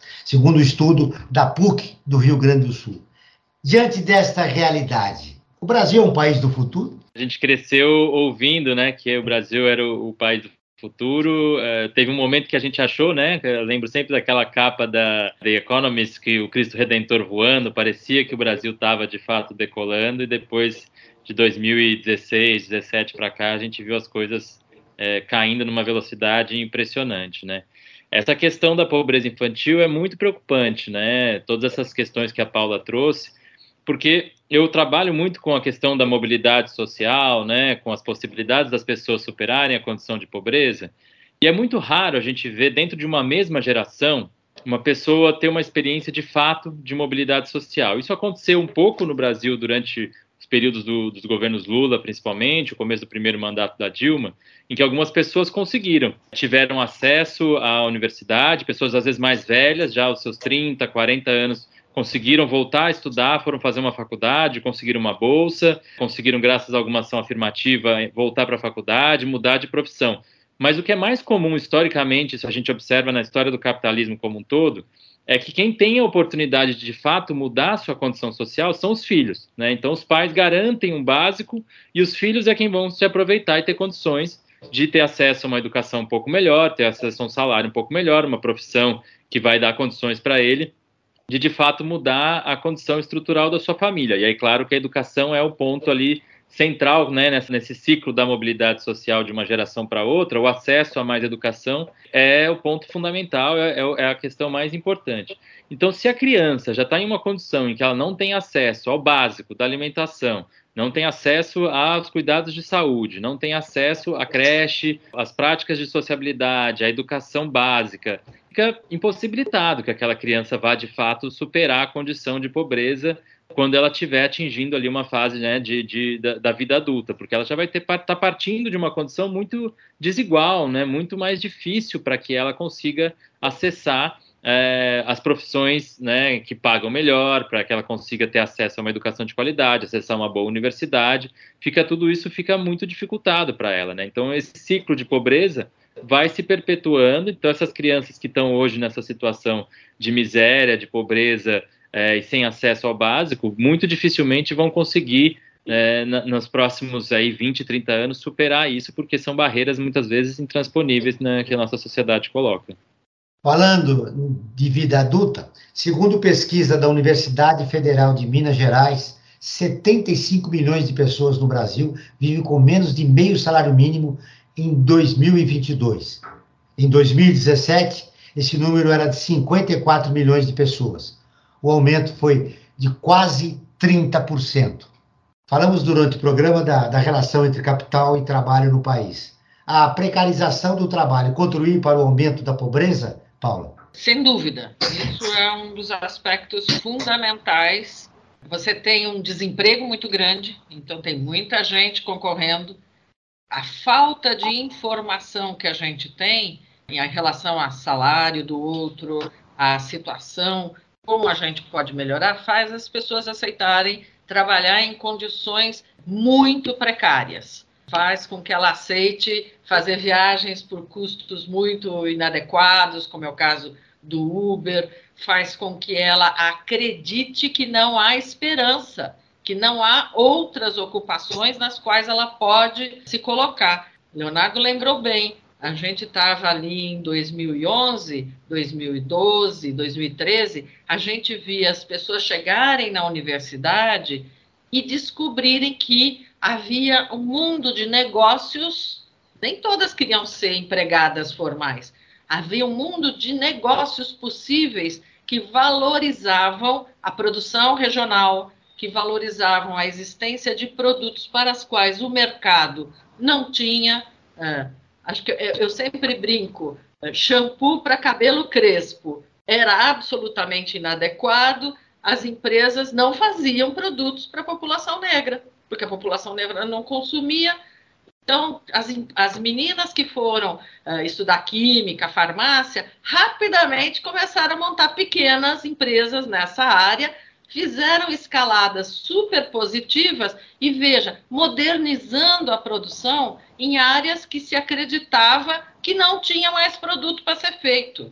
S2: segundo o estudo da P U C do Rio Grande do Sul. Diante desta realidade, o Brasil é um país do futuro?
S4: A gente cresceu ouvindo, né, que o Brasil era o, o país do futuro. Uh, teve um momento que a gente achou, né, eu lembro sempre daquela capa da The Economist, que o Cristo Redentor voando, parecia que o Brasil estava de fato decolando, e depois de dois mil e dezesseis, dezessete para cá, a gente viu as coisas é, caindo numa velocidade impressionante, né. Essa questão da pobreza infantil é muito preocupante, né, todas essas questões que a Paula trouxe, porque eu trabalho muito com a questão da mobilidade social, né, com as possibilidades das pessoas superarem a condição de pobreza, e é muito raro a gente ver dentro de uma mesma geração uma pessoa ter uma experiência de fato de mobilidade social. Isso aconteceu um pouco no Brasil durante os períodos do, dos governos Lula, principalmente, o começo do primeiro mandato da Dilma, em que algumas pessoas conseguiram, tiveram acesso à universidade, pessoas às vezes mais velhas, já aos seus trinta, quarenta anos, conseguiram voltar a estudar, foram fazer uma faculdade, conseguiram uma bolsa, conseguiram, graças a alguma ação afirmativa, voltar para a faculdade, mudar de profissão. Mas o que é mais comum historicamente, isso a gente observa na história do capitalismo como um todo, é que quem tem a oportunidade de, de fato, mudar a sua condição social são os filhos, né? Então, os pais garantem um básico e os filhos é quem vão se aproveitar e ter condições de ter acesso a uma educação um pouco melhor, ter acesso a um salário um pouco melhor, uma profissão que vai dar condições para ele de, de fato, mudar a condição estrutural da sua família. E aí, claro que a educação é o ponto ali central, né, nesse, nesse ciclo da mobilidade social de uma geração para outra. O acesso a mais educação é o ponto fundamental, é, é a questão mais importante. Então, se a criança já está em uma condição em que ela não tem acesso ao básico da alimentação, não tem acesso aos cuidados de saúde, não tem acesso à creche, às práticas de sociabilidade, à educação básica, fica impossibilitado que aquela criança vá, de fato, superar a condição de pobreza quando ela estiver atingindo ali uma fase, né, de, de, da, da vida adulta, porque ela já vai estar tá partindo de uma condição muito desigual, né, muito mais difícil para que ela consiga acessar É, as profissões, né, que pagam melhor, para que ela consiga ter acesso a uma educação de qualidade, acessar uma boa universidade, fica, tudo isso fica muito dificultado para ela, né? Então, esse ciclo de pobreza vai se perpetuando. Então, essas crianças que estão hoje nessa situação de miséria, de pobreza é, e sem acesso ao básico, muito dificilmente vão conseguir, é, na, nos próximos aí, vinte, trinta anos, superar isso, porque são barreiras, muitas vezes, intransponíveis, né, que a nossa sociedade coloca.
S2: Falando de vida adulta, segundo pesquisa da Universidade Federal de Minas Gerais, setenta e cinco milhões de pessoas no Brasil vivem com menos de meio salário mínimo em dois mil e vinte e dois. Em dois mil e dezessete, esse número era de cinquenta e quatro milhões de pessoas. O aumento foi de quase trinta por cento. Falamos durante o programa da, da relação entre capital e trabalho no país. A precarização do trabalho contribuiu para o aumento da pobreza, Paula?
S3: Sem dúvida. Isso é um dos aspectos fundamentais. Você tem um desemprego muito grande, então tem muita gente concorrendo. A falta de informação que a gente tem em relação ao salário do outro, a situação, como a gente pode melhorar, faz as pessoas aceitarem trabalhar em condições muito precárias. Faz com que ela aceite fazer viagens por custos muito inadequados, como é o caso do Uber, faz com que ela acredite que não há esperança, que não há outras ocupações nas quais ela pode se colocar. Leonardo lembrou bem, a gente estava ali em dois mil e onze, dois mil e doze, dois mil e treze, a gente via as pessoas chegarem na universidade e descobrirem que havia um mundo de negócios, nem todas queriam ser empregadas formais, havia um mundo de negócios possíveis que valorizavam a produção regional, que valorizavam a existência de produtos para os quais o mercado não tinha. É, acho que eu, eu sempre brinco, shampoo para cabelo crespo era absolutamente inadequado, as empresas não faziam produtos para a população negra, porque a população negra não consumia. Então, as, as meninas que foram uh, estudar química, farmácia, rapidamente começaram a montar pequenas empresas nessa área, fizeram escaladas super positivas e, veja, modernizando a produção em áreas que se acreditava que não tinha mais produto para ser feito.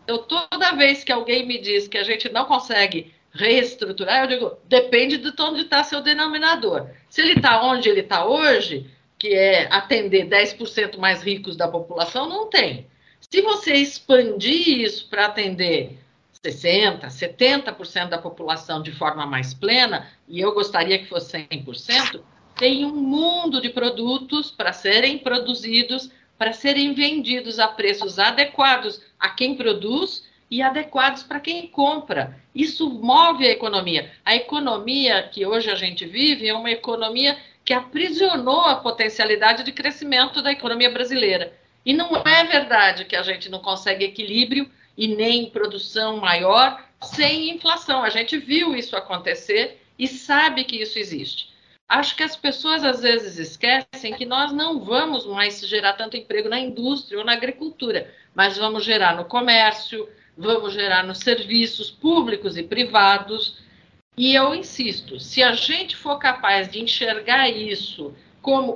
S3: Eu, toda vez que alguém me diz que a gente não consegue reestruturar, eu digo, depende de onde está seu denominador. Se ele está onde ele está hoje, que é atender dez por cento mais ricos da população, não tem. Se você expandir isso para atender sessenta por cento, setenta por cento da população de forma mais plena, e eu gostaria que fosse cem por cento, tem um mundo de produtos para serem produzidos, para serem vendidos a preços adequados a quem produz e adequados para quem compra. Isso move a economia. A economia que hoje a gente vive é uma economia que aprisionou a potencialidade de crescimento da economia brasileira. E não é verdade que a gente não consegue equilíbrio e nem produção maior sem inflação. A gente viu isso acontecer e sabe que isso existe. Acho que as pessoas às vezes esquecem que nós não vamos mais gerar tanto emprego na indústria ou na agricultura, mas vamos gerar no comércio, vamos gerar nos serviços públicos e privados. E eu insisto, se a gente for capaz de enxergar isso como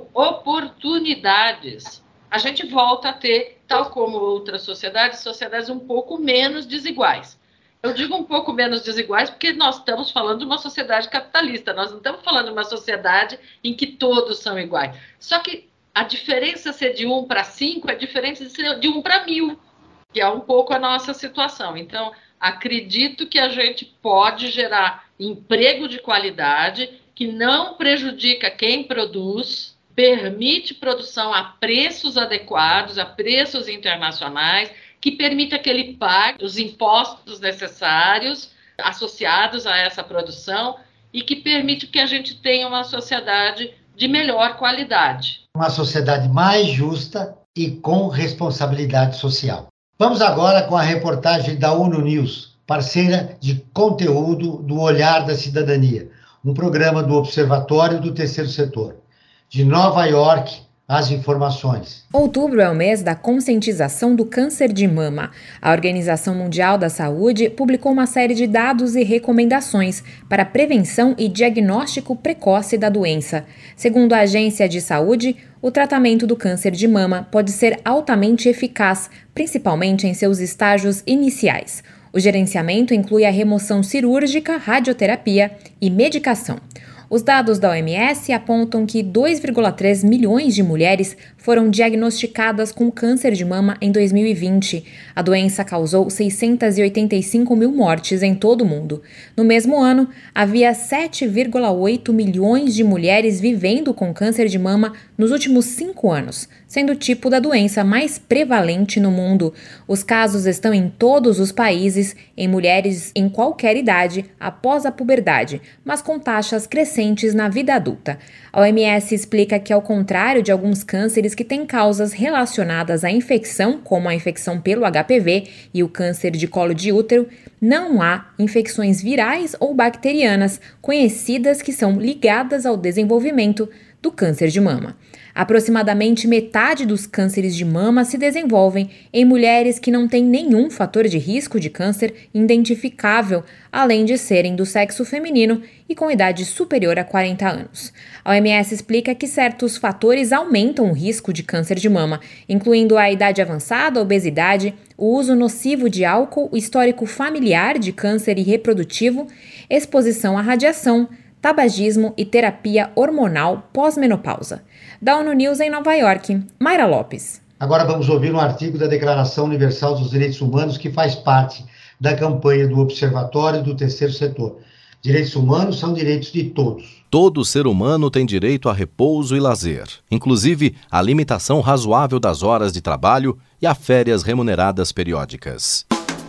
S3: oportunidades, a gente volta a ter, tal como outras sociedades, sociedades um pouco menos desiguais. Eu digo um pouco menos desiguais porque nós estamos falando de uma sociedade capitalista, nós não estamos falando de uma sociedade em que todos são iguais. Só que a diferença ser de um para cinco é diferente de ser de um para mil, que é um pouco a nossa situação. Então, acredito que a gente pode gerar emprego de qualidade, que não prejudica quem produz, permite produção a preços adequados, a preços internacionais, que permita que ele pague os impostos necessários associados a essa produção e que permite que a gente tenha uma sociedade de melhor qualidade.
S2: Uma sociedade mais justa e com responsabilidade social. Vamos agora com a reportagem da ONU News, parceira de conteúdo do Olhar da Cidadania, um programa do Observatório do Terceiro Setor. De Nova York, as informações.
S7: Outubro é o mês da conscientização do câncer de mama. A Organização Mundial da Saúde publicou uma série de dados e recomendações para a prevenção e diagnóstico precoce da doença. Segundo a Agência de Saúde, o tratamento do câncer de mama pode ser altamente eficaz, principalmente em seus estágios iniciais. O gerenciamento inclui a remoção cirúrgica, radioterapia e medicação. Os dados da O M S apontam que dois vírgula três milhões de mulheres foram diagnosticadas com câncer de mama em dois mil e vinte. A doença causou seiscentas e oitenta e cinco mil mortes em todo o mundo. No mesmo ano, havia sete vírgula oito milhões de mulheres vivendo com câncer de mama nos últimos cinco anos, sendo o tipo da doença mais prevalente no mundo. Os casos estão em todos os países, em mulheres em qualquer idade, após a puberdade, mas com taxas crescentes na vida adulta. A O M S explica que, ao contrário de alguns cânceres que têm causas relacionadas à infecção, como a infecção pelo H P V e o câncer de colo de útero, não há infecções virais ou bacterianas conhecidas que são ligadas ao desenvolvimento do câncer de mama. Aproximadamente metade dos cânceres de mama se desenvolvem em mulheres que não têm nenhum fator de risco de câncer identificável, além de serem do sexo feminino e com idade superior a quarenta anos. A O M S explica que certos fatores aumentam o risco de câncer de mama, incluindo a idade avançada, a obesidade, o uso nocivo de álcool, o histórico familiar de câncer e reprodutivo, exposição à radiação, tabagismo e terapia hormonal pós-menopausa. Da ONU News em Nova York, Mayra Lopes.
S2: Agora vamos ouvir um artigo da Declaração Universal dos Direitos Humanos que faz parte da campanha do Observatório do Terceiro Setor. Direitos humanos são direitos de todos.
S8: Todo ser humano tem direito a repouso e lazer, inclusive a limitação razoável das horas de trabalho e a férias remuneradas periódicas.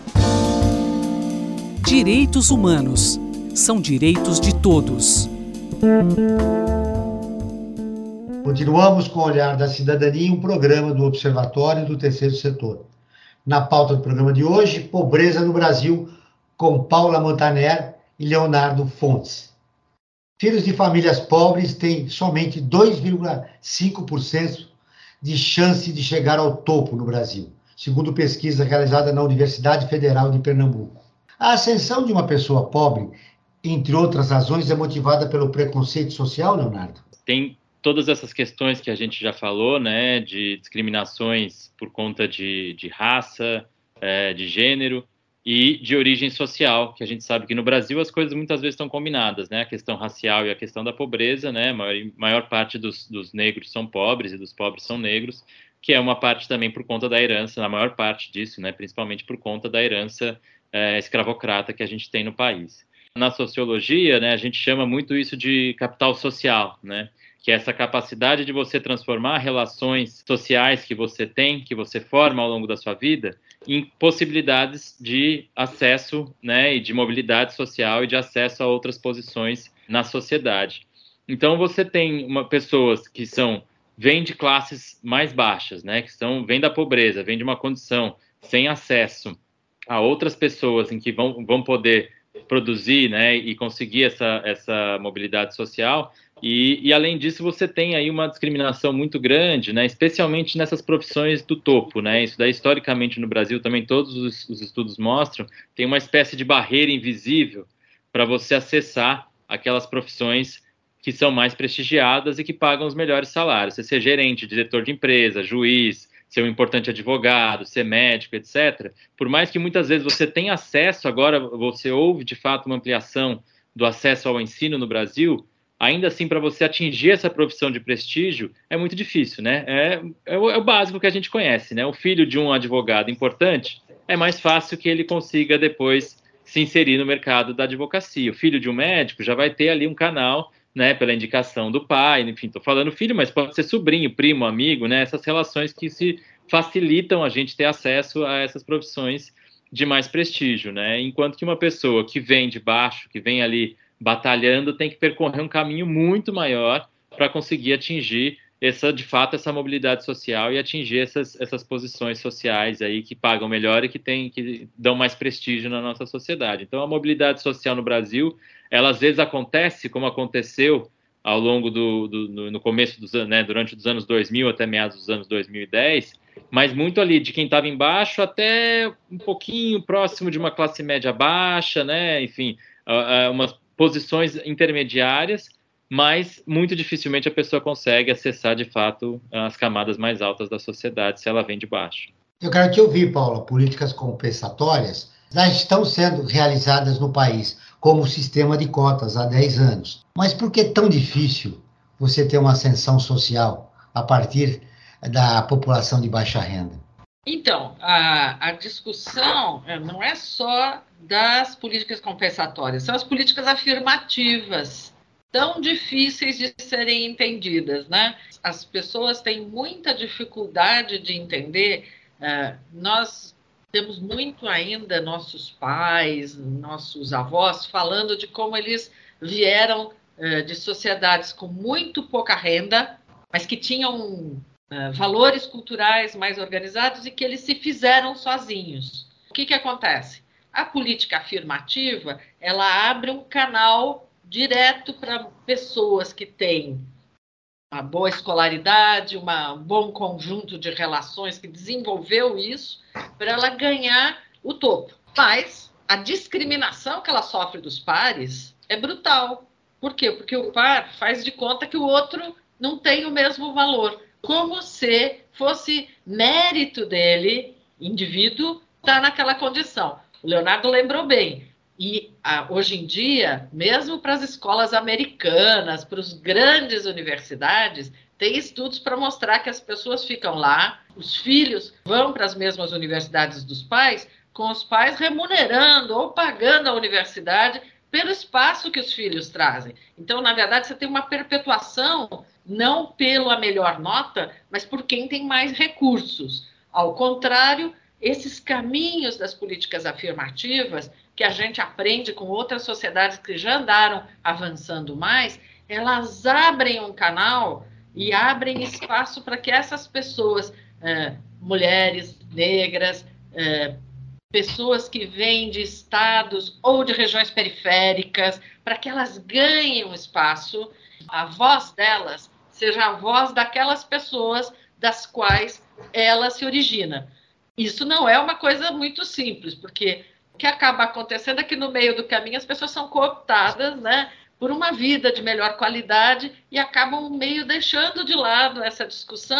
S1: Direitos humanos são direitos de todos.
S2: Continuamos com o Olhar da Cidadania, um programa do Observatório do Terceiro Setor. Na pauta do programa de hoje, pobreza no Brasil, com Paula Montaner e Leonardo Fontes. Filhos de famílias pobres têm somente dois vírgula cinco por cento de chance de chegar ao topo no Brasil, segundo pesquisa realizada na Universidade Federal de Pernambuco. A ascensão de uma pessoa pobre, entre outras razões, é motivada pelo preconceito social, Leonardo?
S4: Tem todas essas questões que a gente já falou, né, de discriminações por conta de, de raça, é, de gênero e de origem social, que a gente sabe que no Brasil as coisas muitas vezes estão combinadas, né? A questão racial e a questão da pobreza, né? A maior, maior parte dos, dos negros são pobres e dos pobres são negros, que é uma parte também por conta da herança, a maior parte disso, né? Principalmente por conta da herança é, escravocrata que a gente tem no país. Na sociologia, né, a gente chama muito isso de capital social, né? Que é essa capacidade de você transformar relações sociais que você tem, que você forma ao longo da sua vida, em possibilidades de acesso, né, e de mobilidade social e de acesso a outras posições na sociedade. Então, você tem uma, pessoas que são, vêm de classes mais baixas, né, que são, vêm da pobreza, vêm de uma condição sem acesso a outras pessoas em que vão, vão poder produzir, né, e conseguir essa, essa mobilidade social. E, e, além disso, você tem aí uma discriminação muito grande, né, especialmente nessas profissões do topo, né, isso daí, historicamente, no Brasil, também todos os, os estudos mostram, tem uma espécie de barreira invisível para você acessar aquelas profissões que são mais prestigiadas e que pagam os melhores salários. Você ser gerente, diretor de empresa, juiz, ser um importante advogado, ser médico, etcétera. Por mais que muitas vezes você tenha acesso, agora você ouve, de fato, uma ampliação do acesso ao ensino no Brasil, ainda assim, para você atingir essa profissão de prestígio, é muito difícil, né? É, é, o, é o básico que a gente conhece, né? O filho de um advogado importante, é mais fácil que ele consiga depois se inserir no mercado da advocacia. O filho de um médico já vai ter ali um canal, né, pela indicação do pai, enfim, estou falando filho, mas pode ser sobrinho, primo, amigo, né? Essas relações que se facilitam a gente ter acesso a essas profissões de mais prestígio, né? Enquanto que uma pessoa que vem de baixo, que vem ali batalhando, tem que percorrer um caminho muito maior para conseguir atingir essa, de fato, essa mobilidade social e atingir essas, essas posições sociais aí que pagam melhor e que, tem, que dão mais prestígio na nossa sociedade. Então, a mobilidade social no Brasil, ela às vezes acontece, como aconteceu ao longo do, do no começo dos anos, né, durante os anos dois mil até meados dos anos dois mil e dez, mas muito ali de quem estava embaixo até um pouquinho próximo de uma classe média baixa, né, enfim, umas posições intermediárias, mas muito dificilmente a pessoa consegue acessar, de fato, as camadas mais altas da sociedade, se ela vem de baixo.
S2: Eu quero te ouvir, Paula. Políticas compensatórias já estão sendo realizadas no país, como o sistema de cotas há dez anos. Mas por que é tão difícil você ter uma ascensão social a partir da população de baixa renda?
S3: Então, a, a discussão não é só das políticas compensatórias, são as políticas afirmativas, tão difíceis de serem entendidas, né? As pessoas têm muita dificuldade de entender. Uh, nós temos muito ainda nossos pais, nossos avós, falando de como eles vieram uh, de sociedades com muito pouca renda, mas que tinham Uh, valores culturais mais organizados e que eles se fizeram sozinhos. O que que acontece? A política afirmativa, ela abre um canal direto para pessoas que têm uma boa escolaridade, uma, um bom conjunto de relações, que desenvolveu isso, para ela ganhar o topo. Mas a discriminação que ela sofre dos pares é brutal. Por quê? Porque o par faz de conta que o outro não tem o mesmo valor, como se fosse mérito dele, indivíduo, estar naquela condição. O Leonardo lembrou bem. E ah, hoje em dia, mesmo para as escolas americanas, para as grandes universidades, tem estudos para mostrar que as pessoas ficam lá, os filhos vão para as mesmas universidades dos pais, com os pais remunerando ou pagando a universidade pelo espaço que os filhos trazem. Então, na verdade, você tem uma perpetuação, não pela melhor nota, mas por quem tem mais recursos. Ao contrário, esses caminhos das políticas afirmativas, que a gente aprende com outras sociedades que já andaram avançando mais, elas abrem um canal e abrem espaço para que essas pessoas, eh, mulheres, negras, eh, pessoas que vêm de estados ou de regiões periféricas, para que elas ganhem um espaço, a voz delas seja a voz daquelas pessoas das quais ela se origina. Isso não é uma coisa muito simples, porque o que acaba acontecendo é que no meio do caminho as pessoas são cooptadas, né, por uma vida de melhor qualidade e acabam meio deixando de lado essa discussão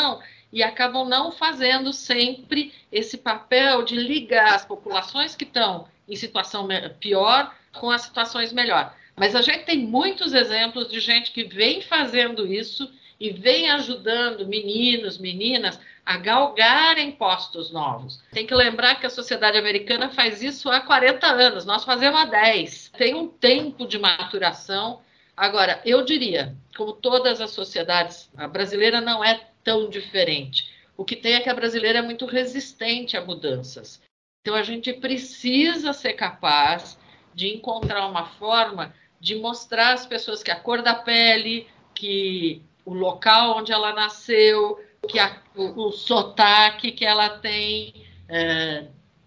S3: e acabam não fazendo sempre esse papel de ligar as populações que estão em situação pior com as situações melhor. Mas a gente tem muitos exemplos de gente que vem fazendo isso e vem ajudando meninos, meninas a galgarem postos novos. Tem que lembrar que a sociedade americana faz isso há quarenta anos, nós fazemos há dez. Tem um tempo de maturação. Agora, eu diria, como todas as sociedades, a brasileira não é tão diferente. O que tem é que a brasileira é muito resistente a mudanças. Então, a gente precisa ser capaz de encontrar uma forma de mostrar às pessoas que a cor da pele, que o local onde ela nasceu, que a, o, o sotaque que ela tem, é,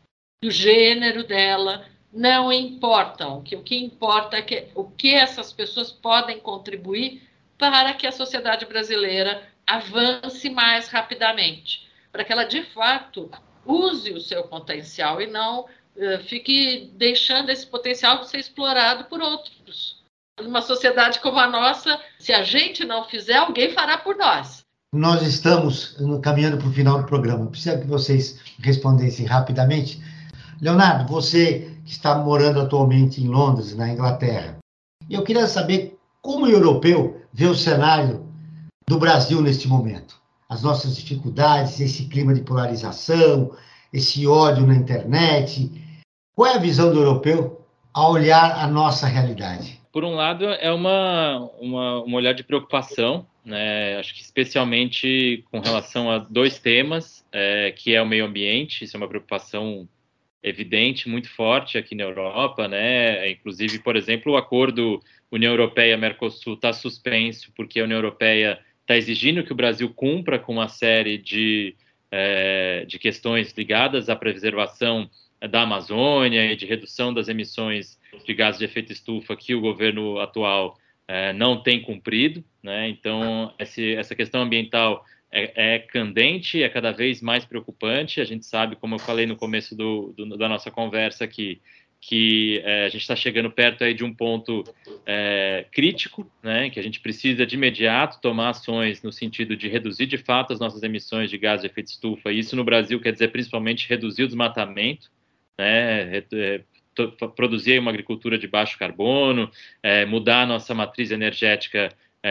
S3: o gênero dela, não importam. Que o que importa é que, o que essas pessoas podem contribuir para que a sociedade brasileira avance mais rapidamente, para que ela, de fato, use o seu potencial e não uh, fique deixando esse potencial ser explorado por outros. Numa sociedade como a nossa, se a gente não fizer, alguém fará por nós.
S2: Nós estamos caminhando para o final do programa. Preciso que vocês respondessem rapidamente. Leonardo, você que está morando atualmente em Londres, na Inglaterra, eu queria saber como o europeu vê o cenário do Brasil neste momento. As nossas dificuldades, esse clima de polarização, esse ódio na internet. Qual é a visão do europeu ao olhar a nossa realidade?
S4: Por um lado, é uma, uma, um olhar de preocupação, né? Acho que especialmente com relação a dois temas, é, que é o meio ambiente. Isso é uma preocupação evidente, muito forte aqui na Europa, né? Inclusive, por exemplo, o acordo União Europeia-Mercosul está suspenso porque a União Europeia está exigindo que o Brasil cumpra com uma série de, é, de questões ligadas à preservação da Amazônia e de redução das emissões de gases de efeito estufa que o governo atual é, não tem cumprido, né? Então, esse, essa questão ambiental é, é candente, é cada vez mais preocupante. A gente sabe, como eu falei no começo do, do, da nossa conversa aqui, que é, a gente está chegando perto aí de um ponto é, crítico, né, que a gente precisa de imediato tomar ações no sentido de reduzir de fato as nossas emissões de gases de efeito estufa. Isso no Brasil quer dizer principalmente reduzir o desmatamento, né, é, produzir uma agricultura de baixo carbono, é, mudar a nossa matriz energética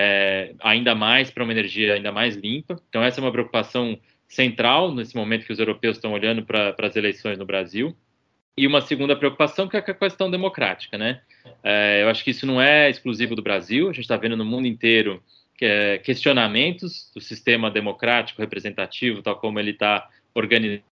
S4: é, ainda mais para uma energia ainda mais limpa. Então essa é uma preocupação central nesse momento que os europeus estão olhando para as eleições no Brasil. E uma segunda preocupação que é a questão democrática, né? É, eu acho que isso não é exclusivo do Brasil, a gente está vendo no mundo inteiro que é, questionamentos do sistema democrático representativo, tal como ele está organizado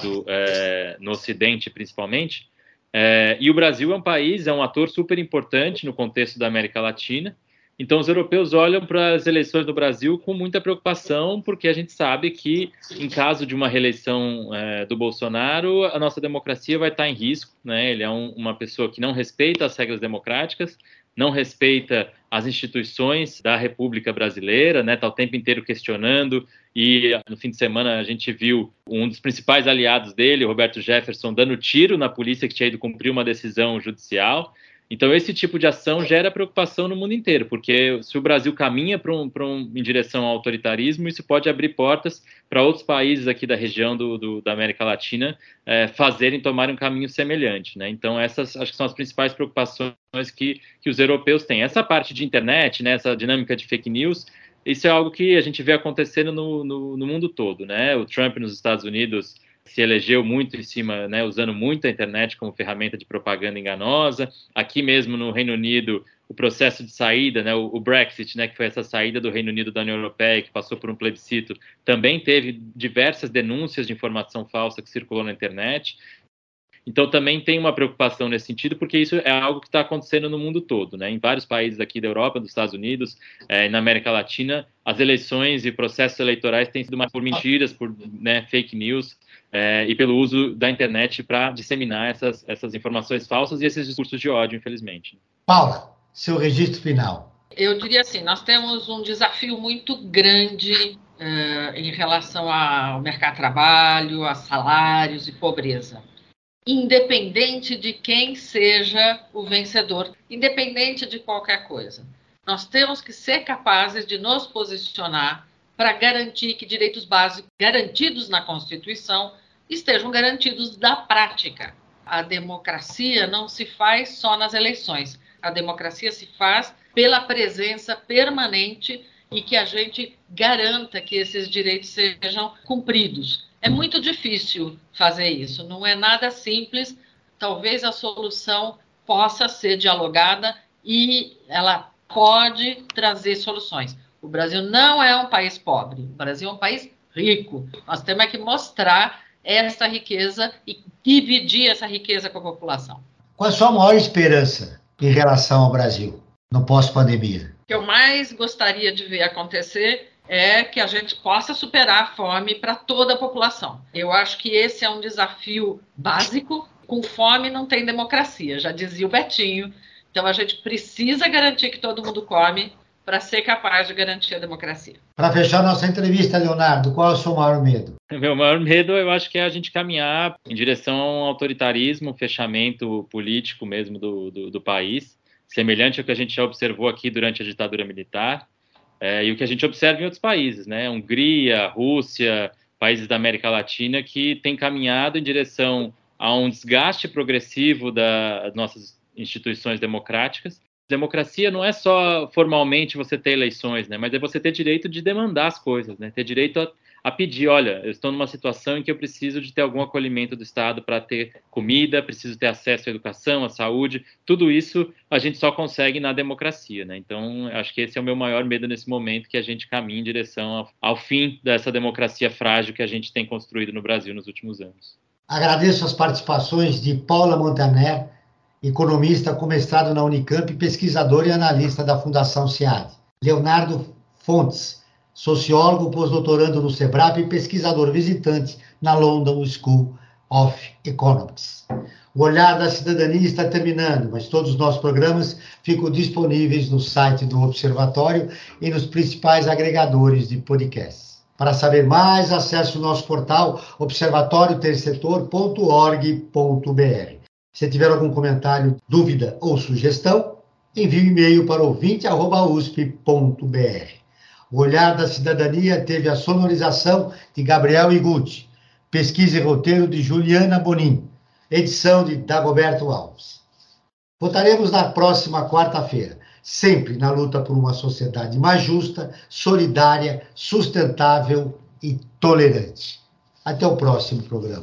S4: é, no Ocidente, principalmente. É, e o Brasil é um país, é um ator super importante no contexto da América Latina. Então, os europeus olham para as eleições do Brasil com muita preocupação, porque a gente sabe que, em caso de uma reeleição é, do Bolsonaro, a nossa democracia vai estar em risco, né? Ele é um, uma pessoa que não respeita as regras democráticas, não respeita as instituições da República Brasileira, né? Está o tempo inteiro questionando, e no fim de semana a gente viu um dos principais aliados dele, o Roberto Jefferson, dando tiro na polícia que tinha ido cumprir uma decisão judicial. Então, esse tipo de ação gera preocupação no mundo inteiro, porque se o Brasil caminha para um, para um, em direção ao autoritarismo, isso pode abrir portas para outros países aqui da região do, do, da América Latina é, fazerem, tomarem um caminho semelhante, né? Então, essas acho que são as principais preocupações que, que os europeus têm. Essa parte de internet, né, essa dinâmica de fake news, isso é algo que a gente vê acontecendo no, no, no mundo todo, né? O Trump nos Estados Unidos se elegeu muito em cima, né, usando muito a internet como ferramenta de propaganda enganosa. Aqui mesmo no Reino Unido, o processo de saída, né, o, o Brexit, né, que foi essa saída do Reino Unido da União Europeia, que passou por um plebiscito, também teve diversas denúncias de informação falsa que circulou na internet. Então, também tem uma preocupação nesse sentido, porque isso é algo que está acontecendo no mundo todo, né? Em vários países aqui da Europa, dos Estados Unidos, é, na América Latina, as eleições e processos eleitorais têm sido mais por mentiras, por né, fake news, é, e pelo uso da internet para disseminar essas, essas informações falsas e esses discursos de ódio, infelizmente.
S2: Paula, seu registro final.
S3: Eu diria assim, nós temos um desafio muito grande uh, em relação ao mercado de trabalho, a salários e pobreza. Independente de quem seja o vencedor, independente de qualquer coisa. Nós temos que ser capazes de nos posicionar para garantir que direitos básicos garantidos na Constituição estejam garantidos na prática. A democracia não se faz só nas eleições. A democracia se faz pela presença permanente e que a gente garanta que esses direitos sejam cumpridos. É muito difícil fazer isso, não é nada simples. Talvez a solução possa ser dialogada e ela pode trazer soluções. O Brasil não é um país pobre, o Brasil é um país rico. Nós temos que mostrar essa riqueza e dividir essa riqueza com a população.
S2: Qual a sua maior esperança em relação ao Brasil no pós-pandemia?
S3: O que eu mais gostaria de ver acontecer é que a gente possa superar a fome para toda a população. Eu acho que esse é um desafio básico. Com fome não tem democracia, já dizia o Betinho. Então a gente precisa garantir que todo mundo come para ser capaz de garantir a democracia.
S2: Para fechar nossa entrevista, Leonardo, qual é o seu maior medo?
S4: Meu maior medo, eu acho que é a gente caminhar em direção a um autoritarismo, fechamento político mesmo do, do, do país, semelhante ao que a gente já observou aqui durante a ditadura militar, é, e o que a gente observa em outros países, né? Hungria, Rússia, países da América Latina, que têm caminhado em direção a um desgaste progressivo das nossas instituições democráticas. Democracia não é só formalmente você ter eleições, né? Mas é você ter direito de demandar as coisas, né? Ter direito a, a pedir, olha, eu estou numa situação em que eu preciso de ter algum acolhimento do Estado para ter comida, preciso ter acesso à educação, à saúde, tudo isso a gente só consegue na democracia, né? Então, acho que esse é o meu maior medo nesse momento, que a gente caminhe em direção ao, ao fim dessa democracia frágil que a gente tem construído no Brasil nos últimos anos.
S2: Agradeço as participações de Paula Montaner, economista com mestrado na Unicamp, pesquisador e analista da Fundação SEAD. Leonardo Fontes, sociólogo, pós-doutorando no SEBRAP e pesquisador visitante na London School of Economics. O Olhar da Cidadania está terminando, mas todos os nossos programas ficam disponíveis no site do Observatório e nos principais agregadores de podcasts. Para saber mais, acesse o nosso portal observatório tercetor ponto org ponto br. Se tiver algum comentário, dúvida ou sugestão, envie um e-mail para ouvinte arroba usp ponto br. O Olhar da Cidadania teve a sonorização de Gabriel Iguchi, pesquisa e roteiro de Juliana Bonin, edição de Dagoberto Alves. Voltaremos na próxima quarta-feira, sempre na luta por uma sociedade mais justa, solidária, sustentável e tolerante. Até o próximo programa.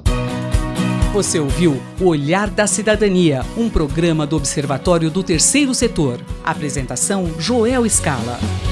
S1: Você ouviu O Olhar da Cidadania, um programa do Observatório do Terceiro Setor. Apresentação: Joel Scala.